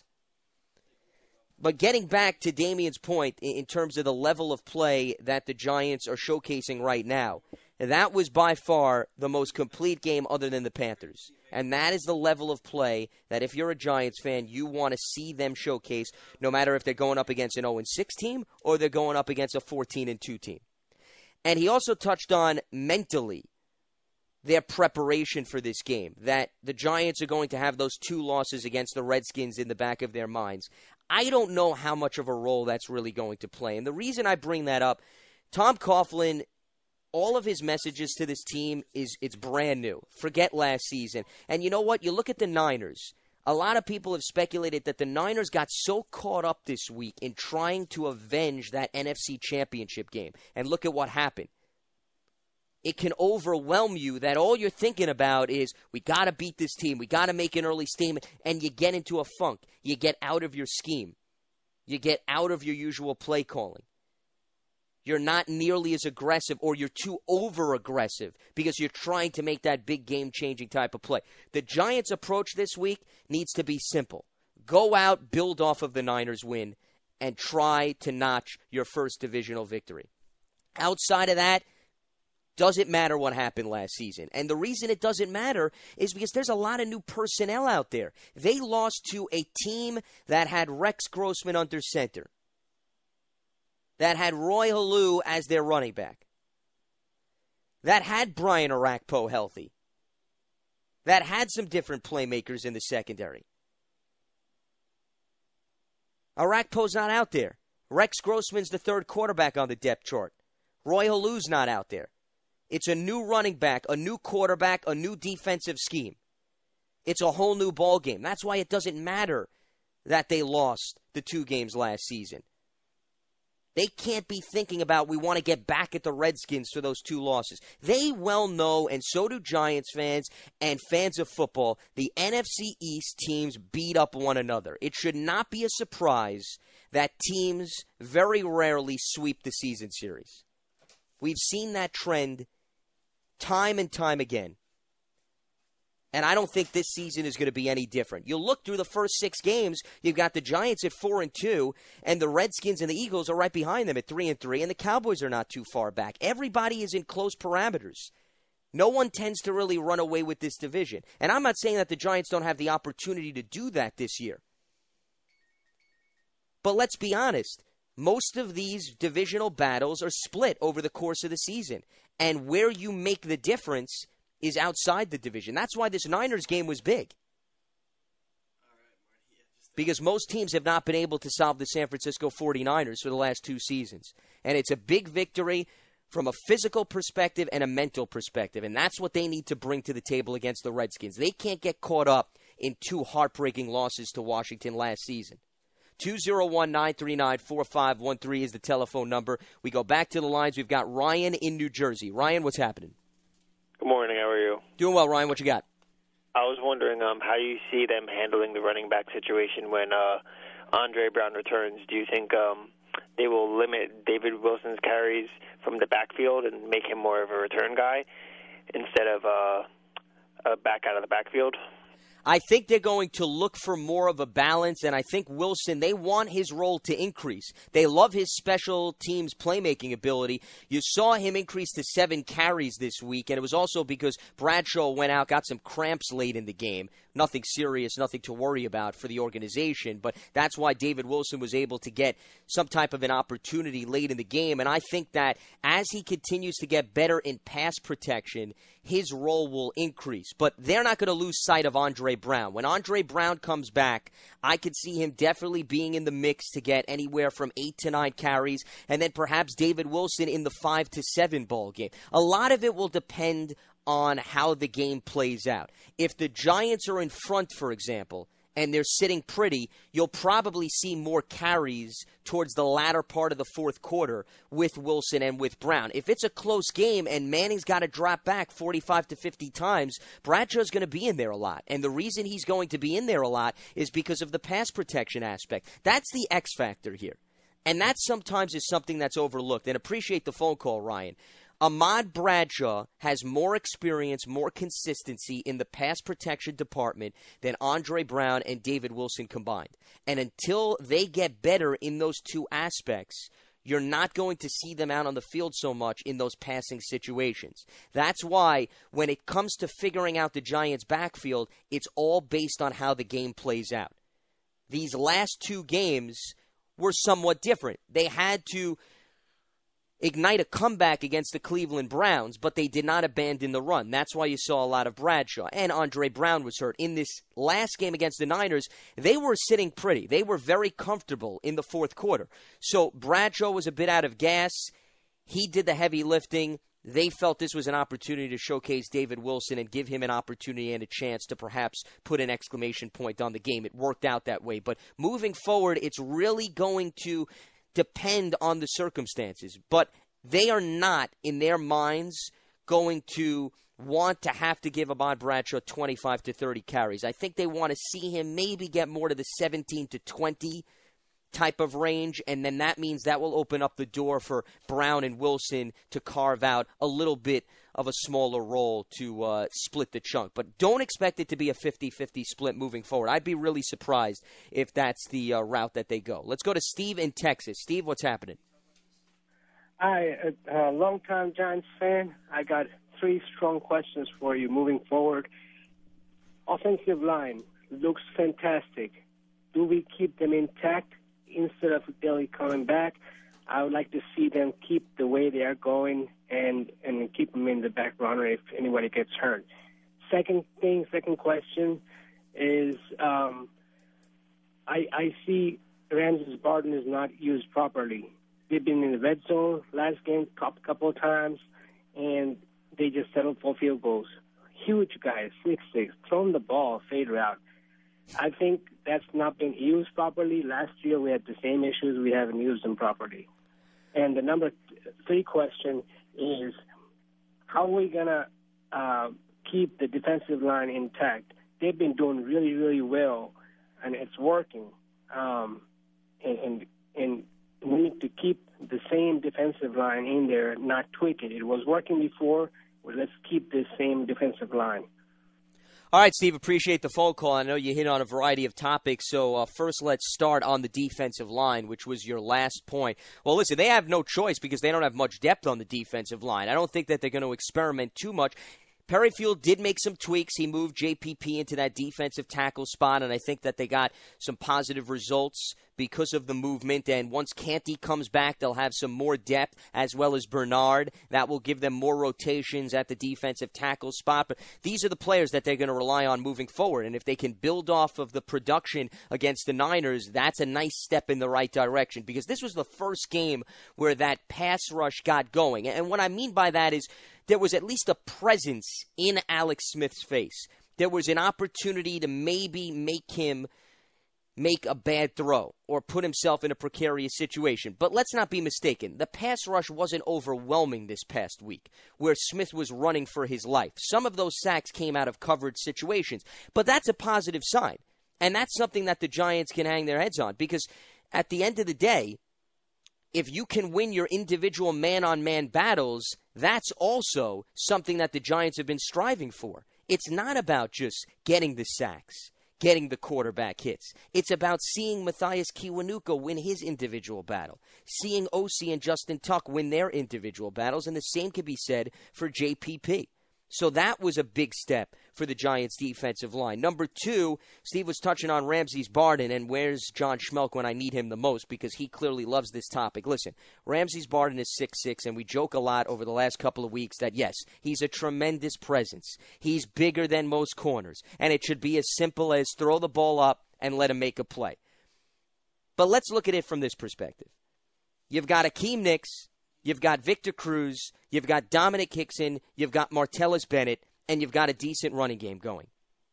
But getting back to Damian's point in terms of the level of play that the Giants are showcasing right now, that was by far the most complete game other than the Panthers. And that is the level of play that if you're a Giants fan, you want to see them showcase, no matter if they're going up against an 0-6 team or they're going up against a 14-2 team. And he also touched on mentally their preparation for this game, that the Giants are going to have those 2 losses against the Redskins in the back of their minds. I don't know how much of a role that's really going to play. And the reason I bring that up, Tom Coughlin, all of his messages to this team it's brand new. Forget last season. And you know what? You look at the Niners. A lot of people have speculated that the Niners got so caught up this week in trying to avenge that NFC Championship game. And look at what happened. It can overwhelm you that all you're thinking about is, we got to beat this team. We got to make an early statement. And you get into a funk. You get out of your scheme. You get out of your usual play calling. You're not nearly as aggressive, or you're too over-aggressive because you're trying to make that big game-changing type of play. The Giants' approach this week needs to be simple. Go out, build off of the Niners' win, and try to notch your first divisional victory. Outside of that, doesn't matter what happened last season. And the reason it doesn't matter is because there's a lot of new personnel out there. They lost to a team that had Rex Grossman under center, that had Roy Halou as their running back, that had Brian Orakpo healthy, that had some different playmakers in the secondary. Orakpo's not out there. Rex Grossman's the 3rd quarterback on the depth chart. Roy Halou's not out there. It's a new running back, a new quarterback, a new defensive scheme. It's a whole new ball game. That's why it doesn't matter that they lost the 2 games last season. They can't be thinking about, we want to get back at the Redskins for those 2 losses. They well know, and so do Giants fans and fans of football, the NFC East teams beat up one another. It should not be a surprise that teams very rarely sweep the season series. We've seen that trend time and time again. And I don't think this season is going to be any different. You look through the first 6 games, you've got the Giants at 4-2, and the Redskins and the Eagles are right behind them at 3-3, and the Cowboys are not too far back. Everybody is in close parameters. No one tends to really run away with this division. And I'm not saying that the Giants don't have the opportunity to do that this year. But let's be honest. Most of these divisional battles are split over the course of the season. And where you make the difference is outside the division. That's why this Niners game was big. Because most teams have not been able to solve the San Francisco 49ers for the last 2 seasons. And it's a big victory from a physical perspective and a mental perspective. And that's what they need to bring to the table against the Redskins. They can't get caught up in 2 heartbreaking losses to Washington last season. 201-939-4513 is the telephone number. We go back to the lines. We've got Ryan in New Jersey. Ryan, what's happening? Good morning. How are you? Doing well, Ryan. What you got? I was wondering how you see them handling the running back situation when Andre Brown returns. Do you think they will limit David Wilson's carries from the backfield and make him more of a return guy instead of a back out of the backfield? I think they're going to look for more of a balance, and I think Wilson, they want his role to increase. They love his special teams playmaking ability. You saw him increase to 7 carries this week, and it was also because Bradshaw went out, got some cramps late in the game. Nothing serious, nothing to worry about for the organization, but that's why David Wilson was able to get some type of an opportunity late in the game, and I think that as he continues to get better in pass protection, his role will increase. But they're not going to lose sight of Andre Brown. When Andre Brown comes back, I could see him definitely being in the mix to get anywhere from 8 to 9 carries, and then perhaps David Wilson in the 5 to 7 ball game. A lot of it will depend on how the game plays out. If the Giants are in front, for example, and they're sitting pretty, you'll probably see more carries towards the latter part of the fourth quarter with Wilson and with Brown. If it's a close game and Manning's got to drop back 45 to 50 times, Bradshaw's going to be in there a lot. And the reason he's going to be in there a lot is because of the pass protection aspect. That's the X factor here. And that sometimes is something that's overlooked. And appreciate the phone call, Ryan. Ahmad Bradshaw has more experience, more consistency in the pass protection department than Andre Brown and David Wilson combined. And until they get better in those 2 aspects, you're not going to see them out on the field so much in those passing situations. That's why when it comes to figuring out the Giants' backfield, it's all based on how the game plays out. These last 2 games were somewhat different. They had to ignite a comeback against the Cleveland Browns, but they did not abandon the run. That's why you saw a lot of Bradshaw. And Andre Brown was hurt. In this last game against the Niners, they were sitting pretty. They were very comfortable in the fourth quarter. So Bradshaw was a bit out of gas. He did the heavy lifting. They felt this was an opportunity to showcase David Wilson and give him an opportunity and a chance to perhaps put an exclamation point on the game. It worked out that way. But moving forward, it's really going to depend on the circumstances, but they are not, in their minds, going to want to have to give Ahmad Bradshaw 25 to 30 carries. I think they want to see him maybe get more to the 17 to 20 type of range, and then that means that will open up the door for Brown and Wilson to carve out a little bit of a smaller role to split the chunk. But don't expect it to be a 50-50 split moving forward. I'd be really surprised if that's the route that they go. Let's go to Steve in Texas. Steve, what's happening? Hi, a long-time Giants fan. I got 3 strong questions for you moving forward. Offensive line looks fantastic. Do we keep them intact instead of Dele coming back? I would like to see them keep the way they are going and keep them in the back runner if anybody gets hurt. Second question is I see Ramses Barden is not used properly. They've been in the red zone last game a couple of times, and they just settled for field goals. Huge guys, 6'6", throwing the ball, fade route. I think that's not been used properly. Last year we had the same issues. We haven't used them properly. And the number 3 question is, how are we going to keep the defensive line intact? They've been doing really, really well, and it's working. And we need to keep the same defensive line in there, not tweak it. It was working before. Well, let's keep this same defensive line. All right, Steve, appreciate the phone call. I know you hit on a variety of topics, so first let's start on the defensive line, which was your last point. Well, listen, they have no choice because they don't have much depth on the defensive line. I don't think that they're going to experiment too much. Perryfield did make some tweaks. He moved JPP into that defensive tackle spot, and I think that they got some positive results because of the movement. And once Canty comes back, they'll have some more depth, as well as Bernard. That will give them more rotations at the defensive tackle spot. But these are the players that they're going to rely on moving forward. And if they can build off of the production against the Niners, that's a nice step in the right direction, because this was the first game where that pass rush got going. And what I mean by that is there was at least a presence in Alex Smith's face. There was an opportunity to maybe make him make a bad throw or put himself in a precarious situation. But let's not be mistaken. The pass rush wasn't overwhelming this past week, where Smith was running for his life. Some of those sacks came out of covered situations. But that's a positive sign. And that's something that the Giants can hang their heads on, because at the end of the day, if you can win your individual man-on-man battles, that's also something that the Giants have been striving for. It's not about just getting the sacks, getting the quarterback hits. It's about seeing Matthias Kiwanuka win his individual battle, seeing Osi and Justin Tuck win their individual battles, and the same can be said for JPP. So that was a big step for the Giants' defensive line. Number two, Steve was touching on Ramses Barden, and where's John Schmelk when I need him the most, because he clearly loves this topic. Listen, Ramses Barden is 6'6", and we joke a lot over the last couple of weeks that, yes, he's a tremendous presence. He's bigger than most corners, and it should be as simple as throw the ball up and let him make a play. But let's look at it from this perspective. You've got Akeem Nicks, you've got Victor Cruz, you've got Dominic Hickson, you've got Martellus Bennett, and you've got a decent running game going.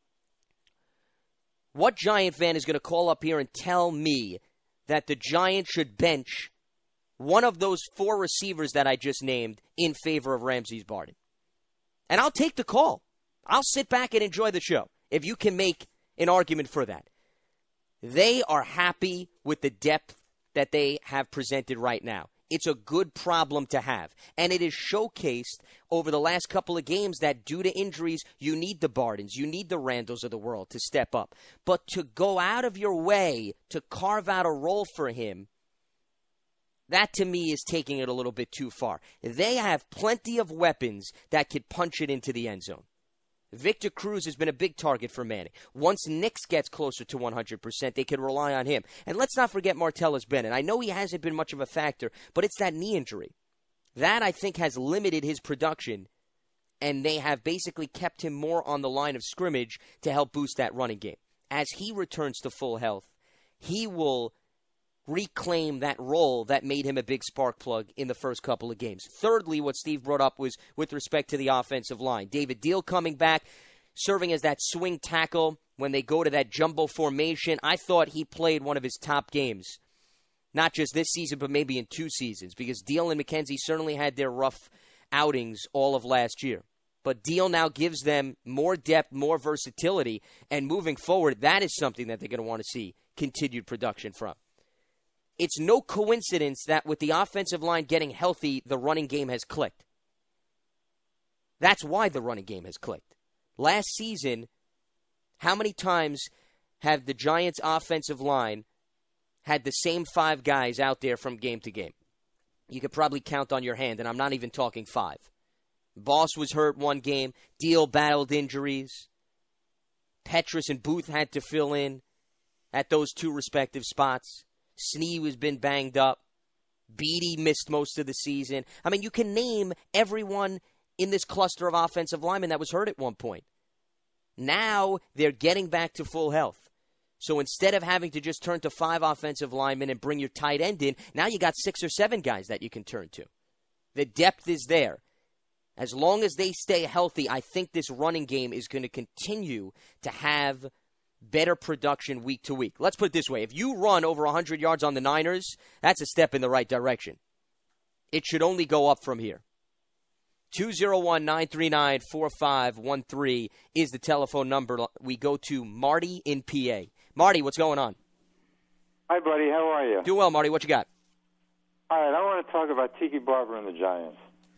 What Giant fan is going to call up here and tell me that the Giants should bench one of those four receivers that I just named in favor of Ramses Barden? And I'll take the call. I'll sit back and enjoy the show if you can make an argument for that. They are happy with the depth that they have presented right now. It's a good problem to have. And it is showcased over the last couple of games that due to injuries, you need the Bardens, you need the Randalls of the world to step up. But to go out of your way to carve out a role for him, that to me is taking it a little bit too far. They have plenty of weapons that could punch it into the end zone. Victor Cruz has been a big target for Manning. Once Nicks gets closer to 100%, they can rely on him. And let's not forget Martellus Bennett. I know he hasn't been much of a factor, but it's that knee injury. That, I think, has limited his production, and they have basically kept him more on the line of scrimmage to help boost that running game. As he returns to full health, he will reclaim that role that made him a big spark plug in the first couple of games. Thirdly, what Steve brought up was with respect to the offensive line. David Deal coming back, serving as that swing tackle when they go to that jumbo formation. I thought he played one of his top games, not just this season, but maybe in 2 seasons, because Deal and McKenzie certainly had their rough outings all of last year. But Deal now gives them more depth, more versatility, and moving forward, that is something that they're going to want to see continued production from. It's no coincidence that with the offensive line getting healthy, the running game has clicked. That's why the running game has clicked. Last season, how many times have the Giants' offensive line had the same 5 guys out there from game to game? You could probably count on your hand, and I'm not even talking 5. Boss was hurt one game. Deal battled injuries. Petrus and Booth had to fill in at those 2 respective spots. Sneed has been banged up. Beatty missed most of the season. I mean, you can name everyone in this cluster of offensive linemen that was hurt at one point. Now they're getting back to full health. So instead of having to just turn to 5 offensive linemen and bring your tight end in, now you got 6 or 7 guys that you can turn to. The depth is there. As long as they stay healthy, I think this running game is going to continue to have better production week to week. Let's put it this way. If you run over 100 yards on the Niners, that's a step in the right direction. It should only go up from here. 201-939-4513 is the telephone number. We go to Marty in PA. Marty, what's going on? Hi, buddy. How are you? Doing well, Marty. What you got? All right. I want to talk about Tiki Barber and the Giants.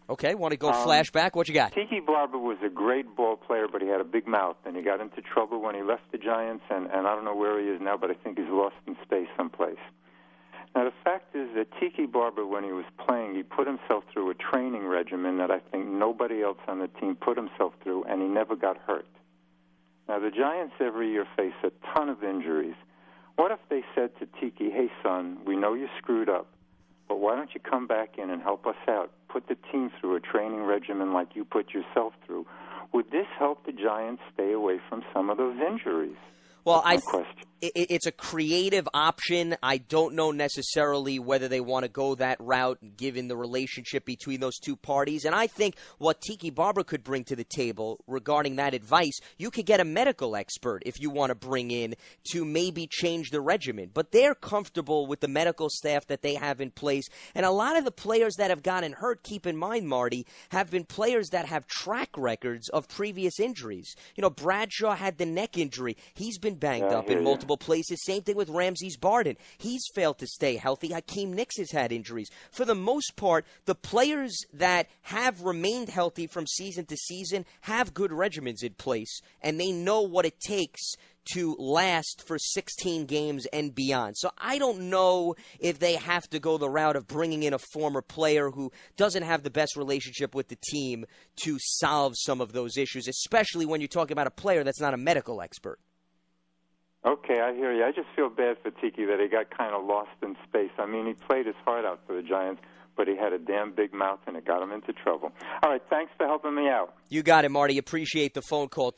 Okay, want to go flashback? What you got? Tiki Barber was a great ball player, but he had a big mouth, and he got into trouble when he left the Giants, and I don't know where he is now, but I think he's lost in space someplace. Now, the fact is that Tiki Barber, when he was playing, he put himself through a training regimen that I think nobody else on the team put himself through, and he never got hurt. Now, the Giants every year face a ton of injuries. What if they said to Tiki, hey, son, we know you screwed up, but why don't you come back in and help us out? Put the team through a training regimen like you put yourself through. Would this help the Giants stay away from some of those injuries? Well, it's a creative option. I don't know necessarily whether they want to go that route given the relationship between those two parties. And I think what Tiki Barber could bring to the table regarding that advice, you could get a medical expert if you want to bring in to maybe change the regimen. But they're comfortable with the medical staff that they have in place. And a lot of the players that have gotten hurt, keep in mind, Marty, have been players that have track records of previous injuries. You know, Bradshaw had the neck injury. He's been banged up in multiple places. Same thing with Ramses Barden. He's failed to stay healthy. Hakeem Nicks has had injuries. For the most part, the players that have remained healthy from season to season have good regimens in place, and they know what it takes to last for 16 games and beyond. So I don't know if they have to go the route of bringing in a former player who doesn't have the best relationship with the team to solve some of those issues, especially when you're talking about a player that's not a medical expert. Okay, I hear you. I just feel bad for Tiki that he got kind of lost in space. I mean, he played his heart out for the Giants, but he had a damn big mouth, and it got him into trouble. All right, thanks for helping me out. You got it, Marty. Appreciate the phone call.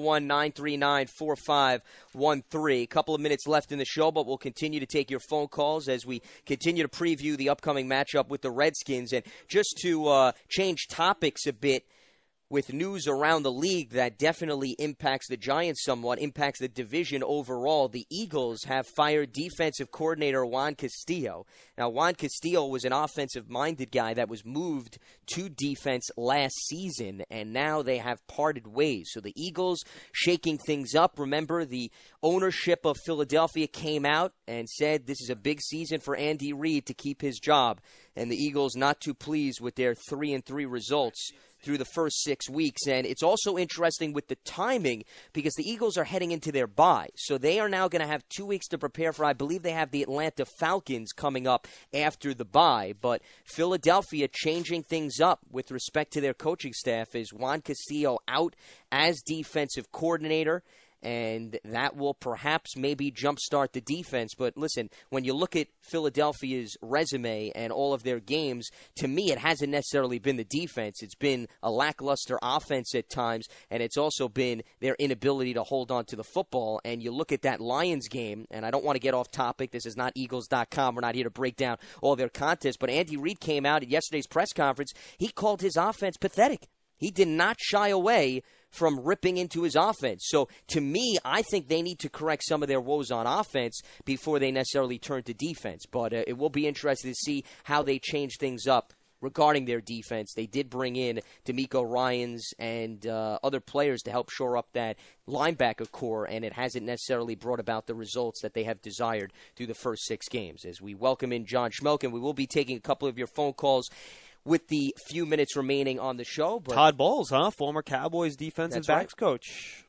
201-939-4513. A couple of minutes left in the show, but we'll continue to take your phone calls as we continue to preview the upcoming matchup with the Redskins. And just to change topics a bit, with news around the league that definitely impacts the Giants somewhat, impacts the division overall, the Eagles have fired defensive coordinator Juan Castillo. Now, Juan Castillo was an offensive-minded guy that was moved to defense last season, and now they have parted ways. So the Eagles shaking things up. Remember, the ownership of Philadelphia came out and said this is a big season for Andy Reid to keep his job, and the Eagles not too pleased with their 3-3 results through the first 6 weeks. And it's also interesting with the timing because the Eagles are heading into their bye. So they are now going to have 2 weeks to prepare for, I believe they have the Atlanta Falcons coming up after the bye. But Philadelphia changing things up with respect to their coaching staff is Juan Castillo out as defensive coordinator. And that will perhaps maybe jumpstart the defense. But listen, when you look at Philadelphia's resume and all of their games, to me it hasn't necessarily been the defense. It's been a lackluster offense at times, and it's also been their inability to hold on to the football. And you look at that Lions game, and I don't want to get off topic. This is not Eagles.com. We're not here to break down all their contests. But Andy Reid came out at yesterday's press conference. He called his offense pathetic. He did not shy away from ripping into his offense. So, to me, I think they need to correct some of their woes on offense before they necessarily turn to defense. But it will be interesting to see how they change things up regarding their defense. They did bring in D'Amico Ryans and other players to help shore up that linebacker core, and it hasn't necessarily brought about the results that they have desired through the first 6 games. As we welcome in John Schmelkin, we will be taking a couple of your phone calls with the few minutes remaining on the show. But Todd Bowles, former Cowboys defensive backs coach.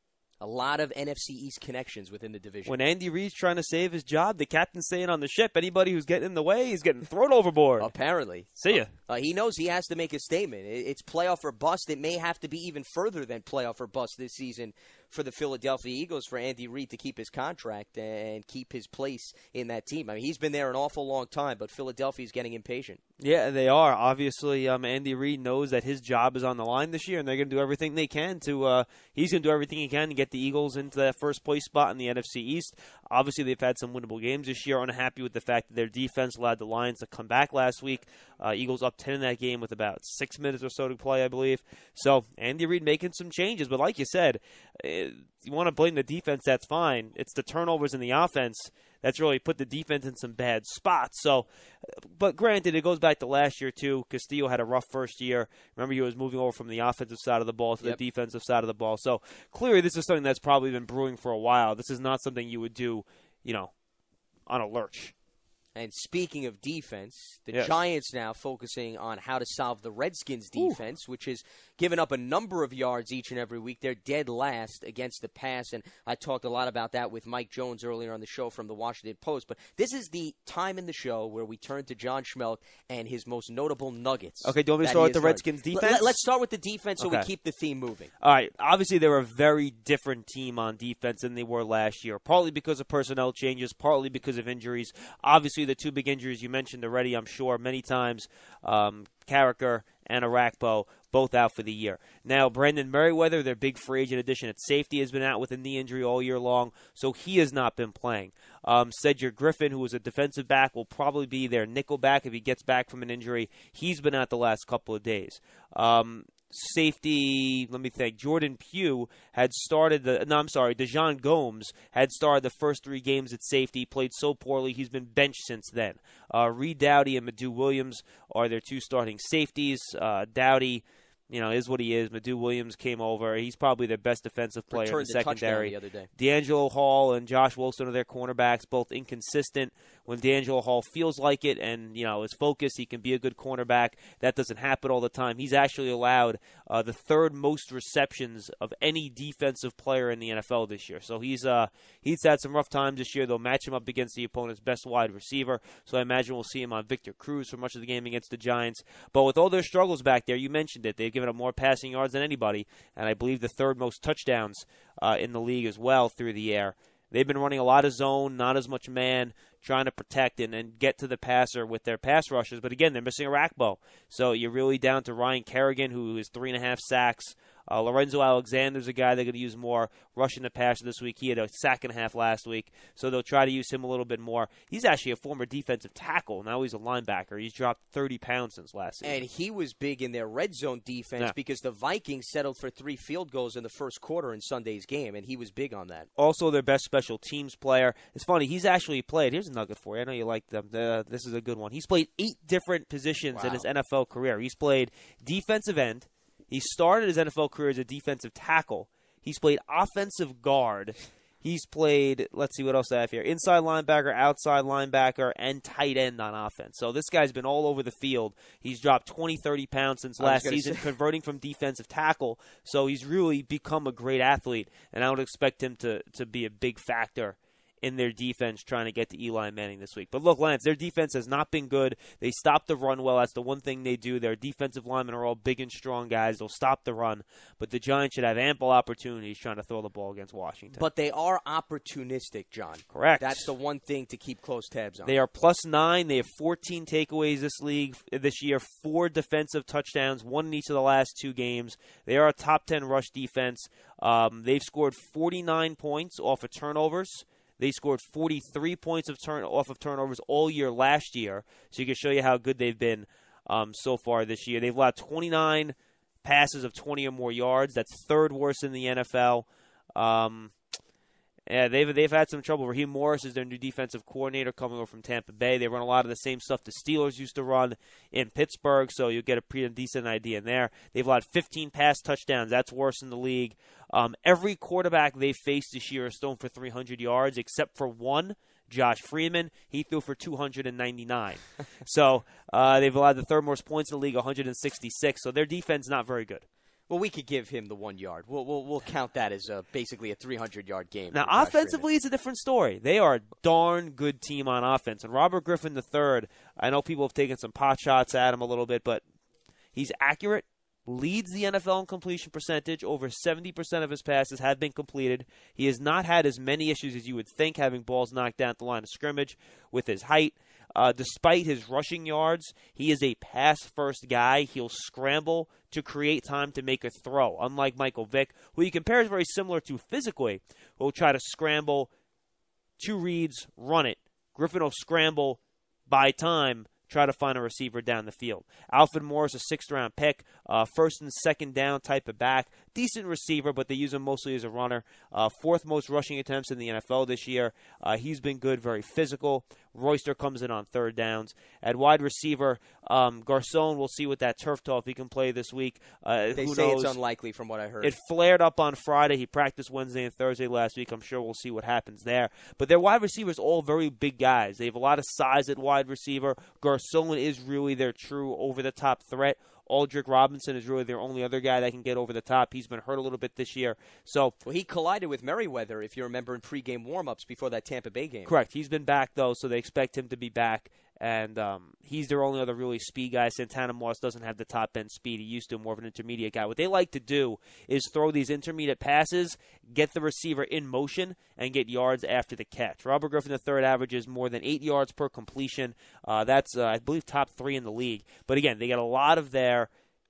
A lot of NFC East connections within the division. When Andy Reid's trying to save his job, the captain's saying on the ship, anybody who's getting in the way, he's getting thrown overboard. Apparently. See ya. He knows he has to make a statement. It's playoff or bust. It may have to be even further than playoff or bust this season for the Philadelphia Eagles, for Andy Reid to keep his contract and keep his place in that team. I mean, he's been there an awful long time, but Philadelphia's getting impatient. Yeah, they are. Obviously, Andy Reid knows that his job is on the line this year, and they're going to do everything they can to he's going to do everything he can to get the Eagles into that first place spot in the NFC East. Obviously, they've had some winnable games this year. Unhappy with the fact that their defense allowed the Lions to come back last week. Eagles up 10 in that game with about 6 minutes or so to play, I believe. So, Andy Reid making some changes. But like you said, you want to blame the defense, that's fine. It's the turnovers in the offense that's really put the defense in some bad spots. So, but granted, it goes back to last year, too. Castillo had a rough first year. Remember, he was moving over from the offensive side of the ball to the defensive side of the ball. So, clearly, this is something that's probably been brewing for a while. This is not something you would do, on a lurch. And speaking of defense, the Yes. Giants now focusing on how to solve the Redskins' defense, which has given up a number of yards each and every week. They're dead last against the pass, and I talked a lot about that with Mike Jones earlier on the show from the Washington Post. But this is the time in the show where we turn to John Schmelk and his most notable nuggets. Okay, do you want me to that start he with the has learned. Redskins' defense? Let's start with the defense so we Okay. keep the theme moving. All right. Obviously, they're a very different team on defense than they were last year, partly because of personnel changes, partly because of injuries. Obviously, the two big injuries you mentioned already, I'm sure, many times, Carricker and Arakpo, both out for the year. Now, Brandon Merriweather, their big free agent addition at safety, has been out with a knee injury all year long, so he has not been playing. Cedric Griffin, who was a defensive back, will probably be their nickel back if he gets back from an injury. He's been out the last couple of days. Safety, let me think. Jordan Pugh had started Dejon Gomes had started the first 3 games at safety, played so poorly he's been benched since then. Reed Doughty and Madu Williams are their 2 starting safeties. Doughty, is what he is. Madu Williams came over. He's probably their best defensive player in the secondary. The other day. D'Angelo Hall and Josh Wilson are their cornerbacks, both inconsistent. When D'Angelo Hall feels like it and, is focused, he can be a good cornerback. That doesn't happen all the time. He's actually allowed the 3rd most receptions of any defensive player in the NFL this year. So he's had some rough times this year. They'll match him up against the opponent's best wide receiver. So I imagine we'll see him on Victor Cruz for much of the game against the Giants. But with all their struggles back there, you mentioned it, they've given up more passing yards than anybody, and I believe the 3rd most touchdowns in the league as well through the air. They've been running a lot of zone, not as much man, trying to protect and get to the passer with their pass rushers. But again, they're missing Arakpo. So you're really down to Ryan Kerrigan, who is 3.5 sacks. Lorenzo Alexander's a guy they're going to use more rushing the passer this week. He had a sack and a half last week, so they'll try to use him a little bit more. He's actually a former defensive tackle. Now he's a linebacker. He's dropped 30 pounds since last season. And he was big in their red zone defense because the Vikings settled for 3 field goals in the first quarter in Sunday's game, and he was big on that. Also their best special teams player. It's funny, he's actually played. Here's a nugget for you. I know you like them. This is a good one. He's played 8 different positions in his NFL career. He's played defensive end. He started his NFL career as a defensive tackle. He's played offensive guard. He's played, let's see what else I have here, inside linebacker, outside linebacker, and tight end on offense. So this guy's been all over the field. He's dropped 20, 30 pounds since last season, converting from defensive tackle. So he's really become a great athlete, and I would expect him to be a big factor in their defense trying to get to Eli Manning this week. But look, Lance, their defense has not been good. They stop the run well. That's the one thing they do. Their defensive linemen are all big and strong guys. They'll stop the run. But the Giants should have ample opportunities trying to throw the ball against Washington. But they are opportunistic, John. Correct. That's the one thing to keep close tabs on. They are +9. They have 14 takeaways this year, 4 defensive touchdowns, 1 in each of the last 2 games. They are a top 10 rush defense. They've scored 49 points off of turnovers. They scored 43 points off of turnovers all year last year, so you can show you how good they've been so far this year. They've allowed 29 passes of 20 or more yards. That's 3rd worst in the NFL. They've had some trouble. Raheem Morris is their new defensive coordinator coming over from Tampa Bay. They run a lot of the same stuff the Steelers used to run in Pittsburgh, so you get a pretty decent idea in there. They've allowed 15 pass touchdowns. That's worse in the league. Every quarterback they faced this year is thrown for 300 yards, except for one, Josh Freeman. He threw for 299. So they've allowed the 3rd most points in the league, 166. So their defense not very good. Well, we could give him the 1 yard. We'll count that as basically a 300-yard game. Now, offensively, it's a different story. They are a darn good team on offense. And Robert Griffin III, I know people have taken some pot shots at him a little bit, but he's accurate, leads the NFL in completion percentage. Over 70% of his passes have been completed. He has not had as many issues as you would think, having balls knocked down at the line of scrimmage with his height. Despite his rushing yards, he is a pass-first guy. He'll scramble to create time to make a throw, unlike Michael Vick, who you compare is very similar to physically, who will try to scramble, 2 reads, run it. Griffin will scramble, buy time, try to find a receiver down the field. Alfred Morris, a 6th-round pick, 1st and 2nd down type of back. Decent receiver, but they use him mostly as a runner. 4th most rushing attempts in the NFL this year. He's been good, very physical. Royster comes in on third downs. At wide receiver, Garcon, we'll see with that turf toe if he can play this week. They Who say knows? it's unlikely from what I heard. It flared up on Friday. He practiced Wednesday and Thursday last week. I'm sure we'll see what happens there. But their wide receivers all very big guys. They have a lot of size at wide receiver. Garcon is really their true over-the-top threat. Aldrick Robinson is really their only other guy that can get over the top. He's been hurt a little bit this year. Well, he collided with Merriweather, if you remember, in pregame warm-ups before that Tampa Bay game. Correct. He's been back, though, so they expect him to be back. And he's their only other really speed guy. Santana Moss doesn't have the top-end speed. He used to more of an intermediate guy. What they like to do is throw these intermediate passes, get the receiver in motion, and get yards after the catch. Robert Griffin III averages more than 8 yards per completion. That's, I believe, top 3 in the league. But, again, they get a lot of their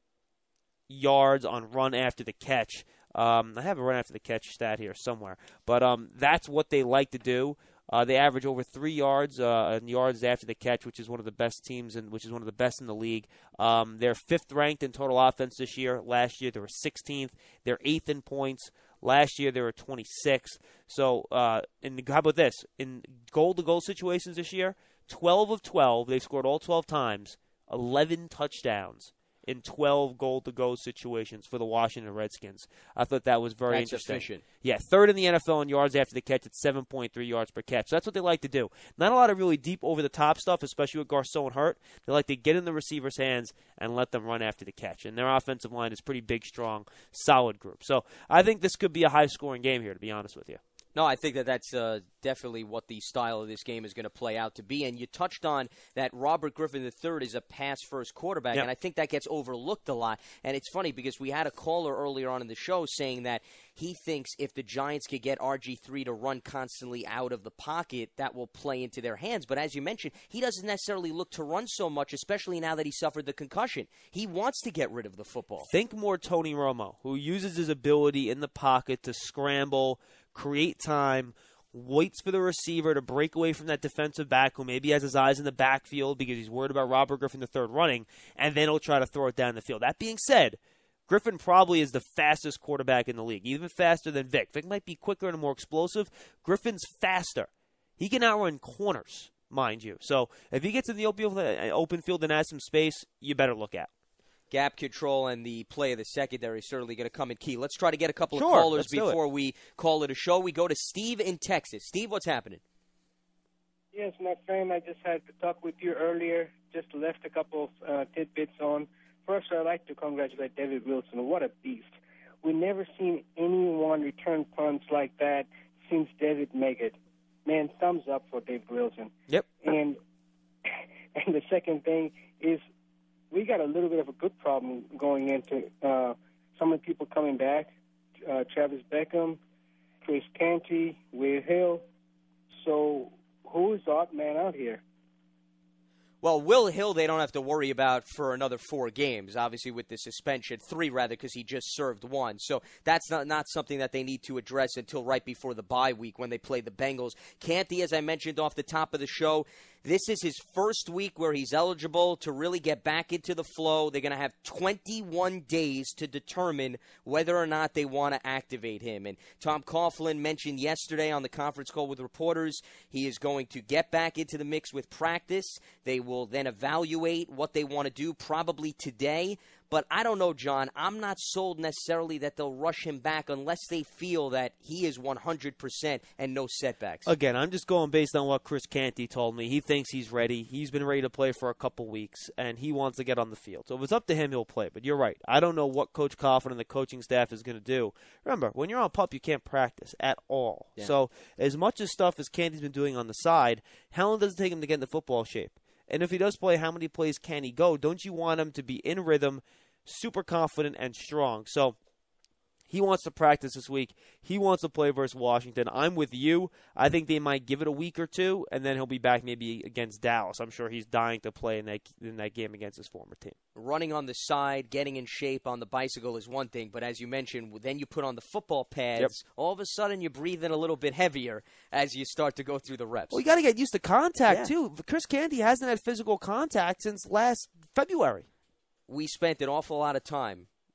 yards on run after the catch. I have a run after the catch stat here somewhere. But that's what they like to do. They average over 3 yards in yards after the catch, which is one of the best teams and which is one of the best in the league. They're 5th ranked in total offense this year. Last year they were 16th. They're 8th in points. Last year they were 26th. So, how about this? In goal-to-goal situations this year, 12 of 12. They've scored all 12 times, 11 touchdowns in 12 goal-to-go situations for the Washington Redskins. I thought that was very interesting. Efficient. Yeah, 3rd in the NFL in yards after the catch at 7.3 yards per catch. So that's what they like to do. Not a lot of really deep over-the-top stuff, especially with Garcon hurt. They like to get in the receiver's hands and let them run after the catch. And their offensive line is pretty big, strong, solid group. So I think this could be a high-scoring game here, to be honest with you. No, I think that's definitely what the style of this game is going to play out to be. And you touched on that Robert Griffin III is a pass-first quarterback, and I think that gets overlooked a lot. And it's funny because we had a caller earlier on in the show saying that he thinks if the Giants could get RG3 to run constantly out of the pocket, that will play into their hands. But as you mentioned, he doesn't necessarily look to run so much, especially now that he suffered the concussion. He wants to get rid of the football. Think more Tony Romo, who uses his ability in the pocket to scramble, create time, waits for the receiver to break away from that defensive back who maybe has his eyes in the backfield because he's worried about Robert Griffin III running, and then he'll try to throw it down the field. That being said, Griffin probably is the fastest quarterback in the league, even faster than Vic. Vic might be quicker and more explosive. Griffin's faster. He can outrun corners, mind you. So if he gets in the open field and has some space, you better look out. Gap control and the play of the secondary is certainly going to come in key. Let's try to get a couple of callers before we call it a show. We go to Steve in Texas. Steve, what's happening? Yes, my friend, I just had to talk with you earlier. Just left a couple of tidbits on. First, I'd like to congratulate David Wilson. What a beast. We've never seen anyone return punts like that since David Maggott. Man, thumbs up for David Wilson. Yep. And the second thing is, we got a little bit of a good problem going into some of the people coming back. Travis Beckham, Chris Canty, Will Hill. So who is the odd man out here? Well, Will Hill they don't have to worry about for another 4 games, obviously with the suspension, 3 rather, because he just served 1. So that's not something that they need to address until right before the bye week when they play the Bengals. Canty, as I mentioned off the top of the show, this is his first week where he's eligible to really get back into the flow. They're going to have 21 days to determine whether or not they want to activate him. And Tom Coughlin mentioned yesterday on the conference call with reporters he is going to get back into the mix with practice. They will then evaluate what they want to do probably today. But I don't know, John. I'm not sold necessarily that they'll rush him back unless they feel that he is 100% and no setbacks. Again, I'm just going based on what Chris Canty told me. He thinks he's ready. He's been ready to play for a couple weeks, and he wants to get on the field. So if it's up to him, he'll play. But you're right. I don't know what Coach Coughlin and the coaching staff is going to do. Remember, when you're on PUP, you can't practice at all. Yeah. So as much as stuff as Canty's been doing on the side, how long does it take him to get into football shape? And if he does play, how many plays can he go? Don't you want him to be in rhythm, super confident, and strong? So he wants to practice this week. He wants to play versus Washington. I'm with you. I think they might give it a week or two, and then he'll be back maybe against Dallas. I'm sure he's dying to play in that game against his former team. Running on the side, getting in shape on the bicycle is one thing, but as you mentioned, then you put on the football pads, all of a sudden you're breathing a little bit heavier as you start to go through the reps. Well, you got to get used to contact, too. Chris Canty hasn't had physical contact since last February. We spent an awful lot of time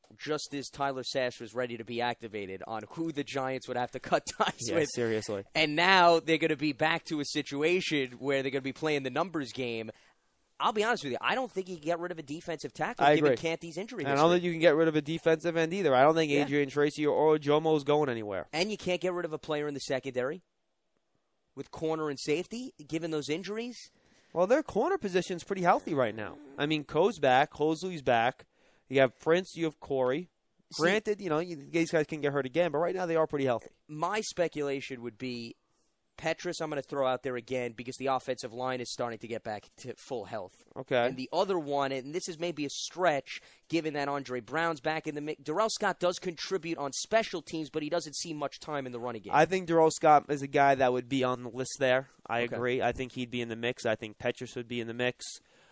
just as Tyler Sash was ready to be activated on who the Giants would have to cut ties with. Seriously. And now they're going to be back to a situation where they're going to be playing the numbers game. I'll be honest with you. I don't think you can get rid of a defensive tackle given Canty's injury history. I don't think you can get rid of a defensive end either. I don't think Adrian Tracy or Jomo is going anywhere. And you can't get rid of a player in the secondary with corner and safety, given those injuries. Well, their corner position's pretty healthy right now. I mean, Coe's back. Hosley's back. You have Prince. You have Corey. Granted, these guys can get hurt again, but right now they are pretty healthy. My speculation would be Petrus, I'm going to throw out there again because the offensive line is starting to get back to full health. Okay. And the other one, and this is maybe a stretch given that Andre Brown's back in the mix. Darrell Scott does contribute on special teams, but he doesn't see much time in the running game. I think Darrell Scott is a guy that would be on the list there. I agree. I think he'd be in the mix. I think Petrus would be in the mix.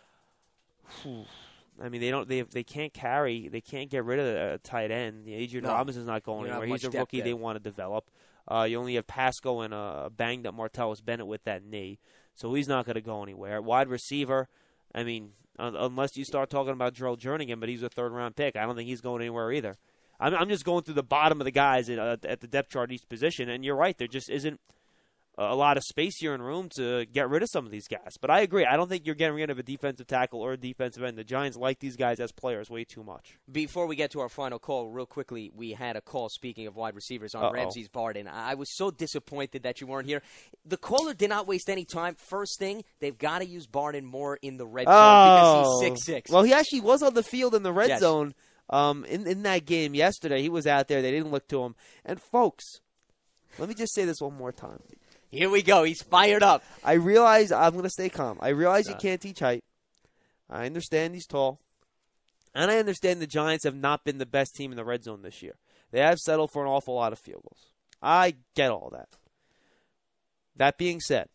I mean, they can't get rid of a tight end. Adrian Robinson's not going anywhere. He's a rookie they want to develop. You only have Pasco and a banged-up Martellus Bennett with that knee, so he's not going to go anywhere. Wide receiver, I mean, unless you start talking about Gerald Jernigan, but he's a third-round pick. I don't think he's going anywhere either. I'm just going through the bottom of the guys at the depth chart each position, and you're right. There just isn't a lot of space here and room to get rid of some of these guys. But I agree. I don't think you're getting rid of a defensive tackle or a defensive end. The Giants like these guys as players way too much. Before we get to our final call, real quickly, we had a call, speaking of wide receivers, on Ramses Barden. I was so disappointed that you weren't here. The caller did not waste any time. First thing, they've got to use Barden more in the red zone because he's 6'6". Well, he actually was on the field in the red zone in that game yesterday. He was out there. They didn't look to him. And, folks, let me just say this one more time. Here we go. He's fired up. I realize I'm going to stay calm. I realize you can't teach height. I understand he's tall. And I understand the Giants have not been the best team in the red zone this year. They have settled for an awful lot of field goals. I get all that. That being said,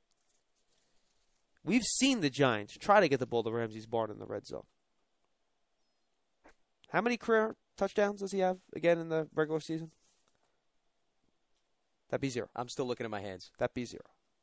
we've seen the Giants try to get the ball to Ramses Barden in the red zone. How many career touchdowns does he have again in the regular season? That'd be 0. I'm still looking at my hands. That'd be 0.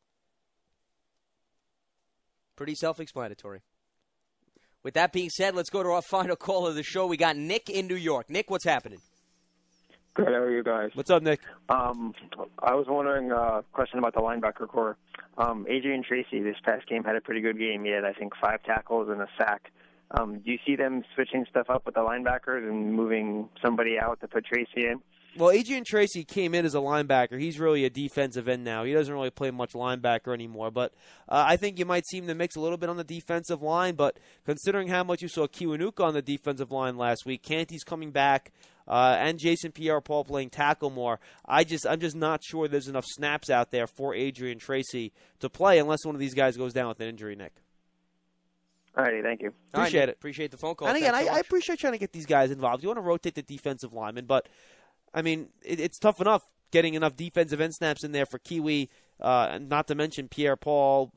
Pretty self-explanatory. With that being said, let's go to our final call of the show. We got Nick in New York. Nick, what's happening? Good. How are you guys? What's up, Nick? I was wondering a question about the linebacker core. Adrian Tracy this past game had a pretty good game. He had, I think, 5 tackles and a sack. Do you see them switching stuff up with the linebackers and moving somebody out to put Tracy in? Well, Adrian Tracy came in as a linebacker. He's really a defensive end now. He doesn't really play much linebacker anymore. But I think you might see him to mix a little bit on the defensive line. But considering how much you saw Kiwanuka on the defensive line last week, Canty's coming back, and Jason Pierre-Paul playing tackle more, I'm just not sure there's enough snaps out there for Adrian Tracy to play unless one of these guys goes down with an injury, Nick. All righty, thank you. Appreciate it. Appreciate the phone call. And again, I appreciate trying to get these guys involved. You want to rotate the defensive linemen, but I mean, it's tough enough getting enough defensive end snaps in there for Kiwi, not to mention Pierre-Paul,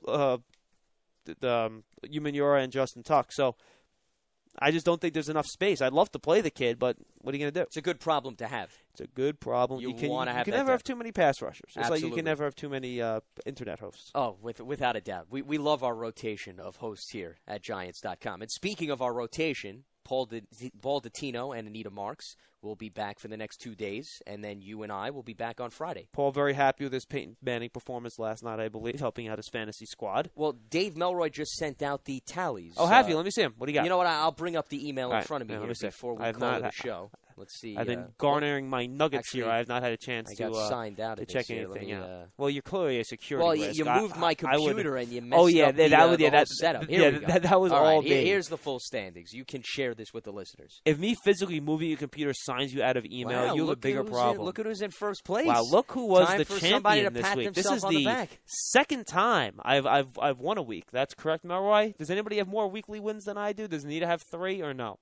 Umenyiora, and Justin Tuck. So I just don't think there's enough space. I'd love to play the kid, but what are you going to do? It's a good problem to have. It's a good problem. You want to have that. You can never have too many pass rushers. It's Absolutely. like you can never have too many internet hosts. Oh, without a doubt. We love our rotation of hosts here at Giants.com. And speaking of our rotation, Paul Dottino and Anita Marks will be back for the next 2 days, and then you and I will be back on Friday. Paul very happy with his Peyton Manning performance last night, I believe, helping out his fantasy squad. Well, Dave Melroy just sent out the tallies. Oh, have you? Let me see him. What do you got? You know what? I'll bring up the email in front of me here before we call the show. Let's see. I've been garnering my nuggets actually, here. I have not had a chance to signed out to check anything out. Well, you're clearly a security risk. You moved my computer and you messed up the whole setup. That was all me. Here's the full standings. You can share this with the listeners. If me physically moving your computer signs you out of email, you have a bigger problem. Look at who's in first place. Wow, look who was Time the for champion this week. This is the second time I've won a week. That's correct, Melroy? Does anybody have more weekly wins than I do? Does Anita have 3 or no?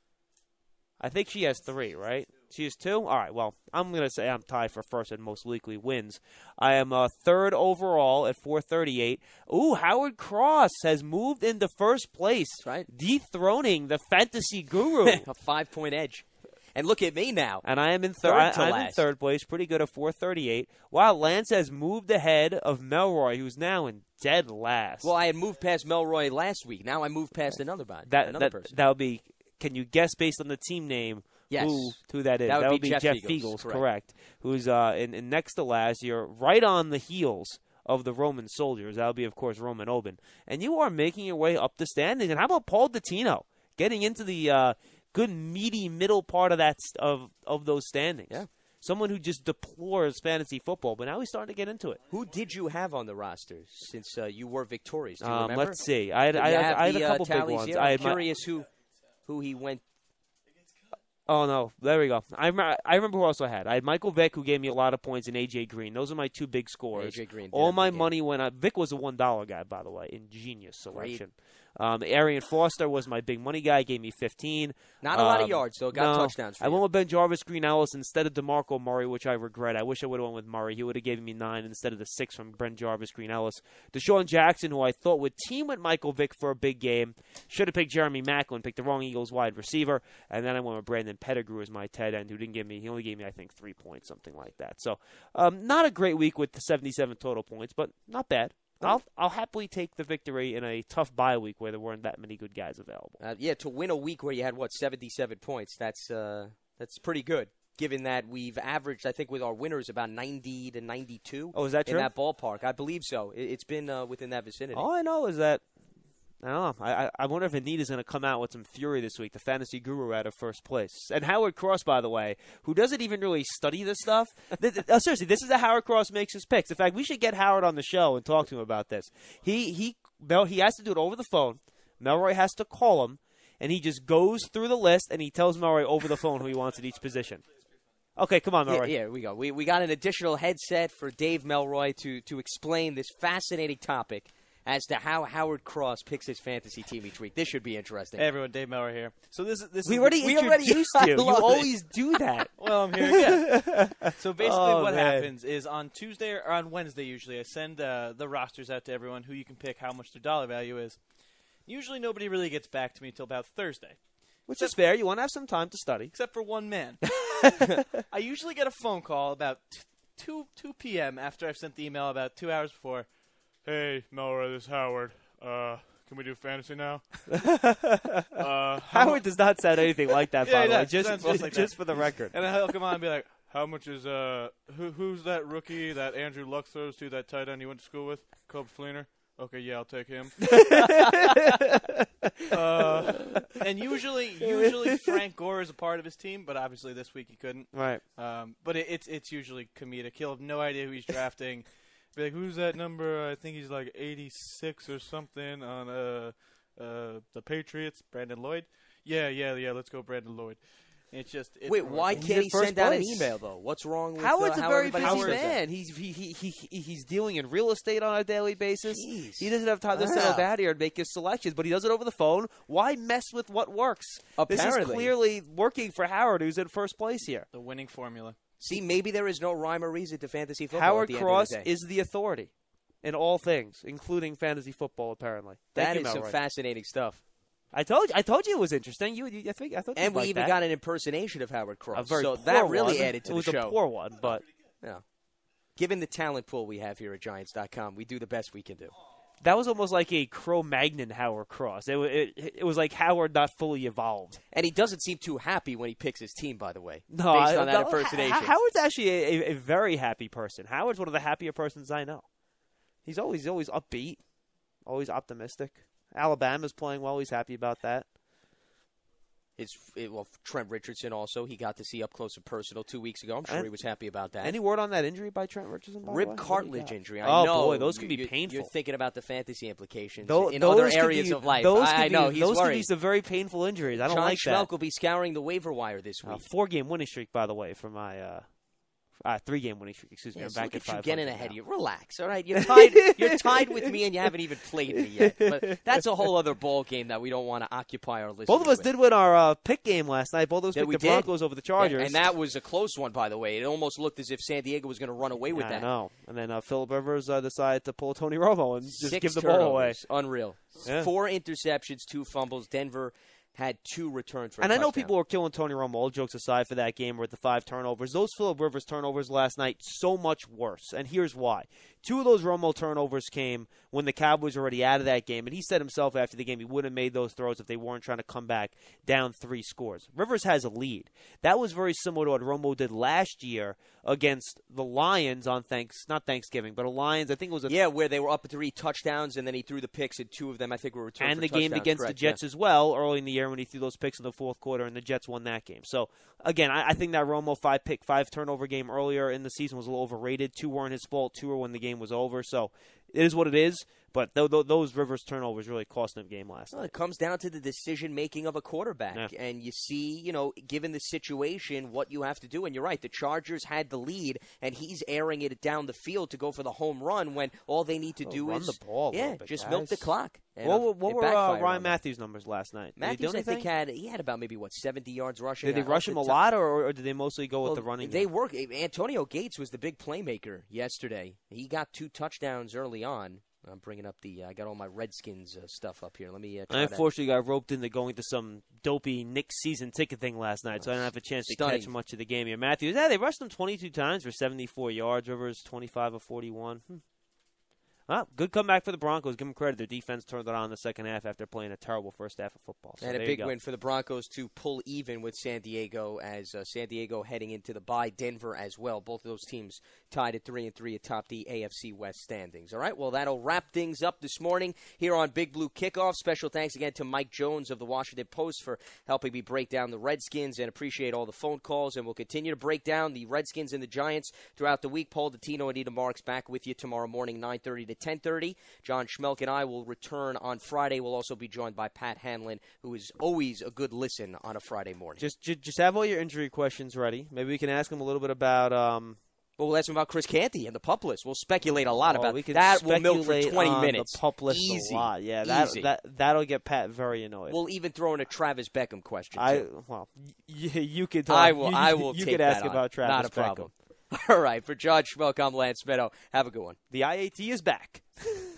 I think she has 3, right? She has 2? All right, well, I'm going to say I'm tied for first in most weekly wins. I am 3rd overall at 438. Ooh, Howard Cross has moved into first place. That's right. Dethroning the fantasy guru. A 5-point edge. And look at me now. And I am in I'm in third place, pretty good at 438. Wow, Lance has moved ahead of Melroy, who's now in dead last. Well, I had moved past Melroy last week. Now I moved past another person. That would be, can you guess based on the team name Yes. who that is. That would be Jeff Feagles, correct. Who's in next to last year, right on the heels of the Roman Soldiers. That would be, of course, Roman Oben. And you are making your way up the standings. And how about Paul Dottino getting into the good, meaty middle part of that of those standings? Yeah. Someone who just deplores fantasy football, but now he's starting to get into it. Who did you have on the roster since you were victorious? Do you remember? Let's see. I had a couple big ones. I'm curious who he went. Oh, no. There we go. I remember who else I had. I had Michael Vick, who gave me a lot of points, and A.J. Green. Those are my two big scores. A.J. Green. All my money went up. Vick was a $1 guy, by the way, in genius selection. Arian Foster was my big money guy. Gave me 15. Not a lot of yards, though. Got touchdowns for I you. went with Ben Jarvis, Green Ellis instead of DeMarco Murray, which I regret. I wish I would have went with Murray. He would have given me 9 instead of the 6 from Ben Jarvis, Green Ellis. Deshaun Jackson, who I thought would team with Michael Vick for a big game. Should have picked Jeremy Maclin, picked the wrong Eagles wide receiver. And then I went with Brandon Pettigrew as my tight end, who didn't give me, he only gave me, I think, 3 points, something like that. So, not a great week with the 77 total points, but not bad. I'll happily take the victory in a tough bye week where there weren't that many good guys available. To win a week where you had 77 points, that's pretty good. Given that we've averaged, I think, with our winners about 90 to 92. Oh, is that true? In that ballpark, I believe so. It's been within that vicinity. All I know is that I don't know. I wonder if Anita's going to come out with some fury this week, the fantasy guru out of first place. And Howard Cross, by the way, who doesn't even really study this stuff. Seriously, this is how Howard Cross makes his picks. In fact, we should get Howard on the show and talk to him about this. He has to do it over the phone. Melroy has to call him, and he just goes through the list, and he tells Melroy over the phone who he wants at each position. Okay, come on, Melroy. Yeah, we go. We got an additional headset for Dave Melroy to explain this fascinating topic as to how Howard Cross picks his fantasy team each week. This should be interesting. Hey, everyone, Dave Melroy here. So this we already introduced you. You always do that. Well, I'm here again. So basically what happens is on Tuesday or on Wednesday usually I send the rosters out to everyone who you can pick how much their dollar value is. Usually nobody really gets back to me until about Thursday. Which is fair. You want to have some time to study. Except for one man. I usually get a phone call about 2 p.m. after I've sent the email about 2 hours before. Hey, Melroy, this is Howard. Can we do fantasy now? Howard does not sound anything like that, by the way, just for the record. And then he'll come on and be like, how much is, who's that rookie that Andrew Luck throws to, that tight end you went to school with? Cobb Fleener? Okay, yeah, I'll take him. And usually Frank Gore is a part of his team, but obviously this week he couldn't. Right. But it's usually comedic. He'll have no idea who he's drafting. Be like, who's that number? I think he's like 86 or something on the Patriots. Brandon Lloyd? Yeah, let's go Brandon Lloyd. It's Wait, why can't he send out an email, though? What's wrong with Howard's a very busy man. man. He's dealing in real estate on a daily basis. Jeez. He doesn't have time to settle down here and make his selections, but he does it over the phone. Why mess with what works? Apparently. This is clearly working for Howard, who's in first place here. The winning formula. See, maybe there is no rhyme or reason to fantasy football. Howard at the Cross end of the day. is the authority in all things, including fantasy football, apparently. That is some fascinating stuff. I told you it was interesting. I thought and we even got an impersonation of Howard Cross. So that really added to the show. It was a poor one, but yeah. Given the talent pool we have here at Giants.com, we do the best we can do. That was almost like a Cro-Magnon Howard Cross. It was like Howard not fully evolved. And he doesn't seem too happy when he picks his team, by the way, based on that impersonation. Howard's actually a very happy person. Howard's one of the happier persons I know. He's always upbeat, always optimistic. Alabama's playing well. He's happy about that. Trent Richardson also, he got to see up close and personal 2 weeks ago. I'm sure he was happy about that. Any word on that injury by Trent Richardson? Rib cartilage injury. I know. Boy, those can be painful. You're thinking about the fantasy implications in those other areas of life. I know, he's those worried. could be some very painful injuries. I don't like that. John Schmelk will be scouring the waiver wire this week. 4-game winning streak, by the way, for my 3-game winning streak. Excuse me. Yeah, I'm back look at 500 you getting ahead now. of you. Relax, all right? You're tied with me, and you haven't even played me yet. But that's a whole other ball game that we don't want to occupy our listeners. Both of us did win our pick game last night. Both of us picked the Broncos over the Chargers. Yeah, and that was a close one, by the way. It almost looked as if San Diego was going to run away with that. I know. And then Phillip Rivers decided to pull Tony Romo and just 6 give the turnovers. ball away. Unreal. Yeah. 4 interceptions, 2 fumbles. Denver had 2 returns for a And I know touchdown. people were killing Tony Romo, all jokes aside, for that game with the 5 turnovers. Those Phillip Rivers turnovers last night, so much worse. And here's why. 2 of those Romo turnovers came when the Cowboys were already out of that game, and he said himself after the game he wouldn't have made those throws if they weren't trying to come back down 3 scores. Rivers has a lead. That was very similar to what Romo did last year against the Lions on not Thanksgiving, but a Lions, I think it was where they were up 3 touchdowns, and then he threw the picks, and 2 of them I think were returned and for the touchdowns. game against Correct, the Jets as well early in the year when he threw those picks in the fourth quarter, and the Jets won that game. So, again, I think that Romo 5 turnover game earlier in the season was a little overrated. 2 weren't his fault. 2 were when the game was over. So it is what it is. But those Rivers turnovers really cost them the game last night. It comes down to the decision-making of a quarterback. Yeah. And you see, given the situation, what you have to do. And you're right, the Chargers had the lead, and he's airing it down the field to go for the home run when all they need to do run is the ball just milk the clock. What were Ryan Matthews' numbers last night? Matthews, I think, he had about maybe, 70 yards rushing. Did they rush him a lot, or did they mostly go with the running game? They work. Antonio Gates was the big playmaker yesterday. He got 2 touchdowns early on. I'm bringing up I got all my Redskins stuff up here. Let me I unfortunately got roped into going to some dopey Knicks season ticket thing last night, so I didn't have a chance to catch much of the game here. Matthews, they rushed him 22 times for 74 yards. Rivers, 25 of 41. Good comeback for the Broncos. Give them credit. Their defense turned it on in the second half after playing a terrible first half of football. So and a big win for the Broncos to pull even with San Diego as San Diego heading into the bye. Denver as well. Both of those teams tied at 3-3 atop the AFC West standings. All right, well, that'll wrap things up this morning here on Big Blue Kickoff. Special thanks again to Mike Jones of the Washington Post for helping me break down the Redskins, and appreciate all the phone calls. And we'll continue to break down the Redskins and the Giants throughout the week. Paul Dottino and Anita Marks back with you tomorrow morning, 9:30 to 10:30. John Schmelk and I will return on Friday. We'll also be joined by Pat Hanlon, who is always a good listen on a Friday morning. Just have all your injury questions ready. Maybe we can ask him a little bit about Well, we'll ask him about Chris Canty and the pup list. We'll speculate a lot about that. We'll milk for 20 minutes. The pup list Easy. A lot. Yeah, Easy. that'll get Pat very annoyed. We'll even throw in a Travis Beckham question, too. You could talk. I will you take could that ask on. about Travis Not a Beckham. problem. All right, for John Schmelk, I'm Lance Meadow. Have a good one. The IAT is back.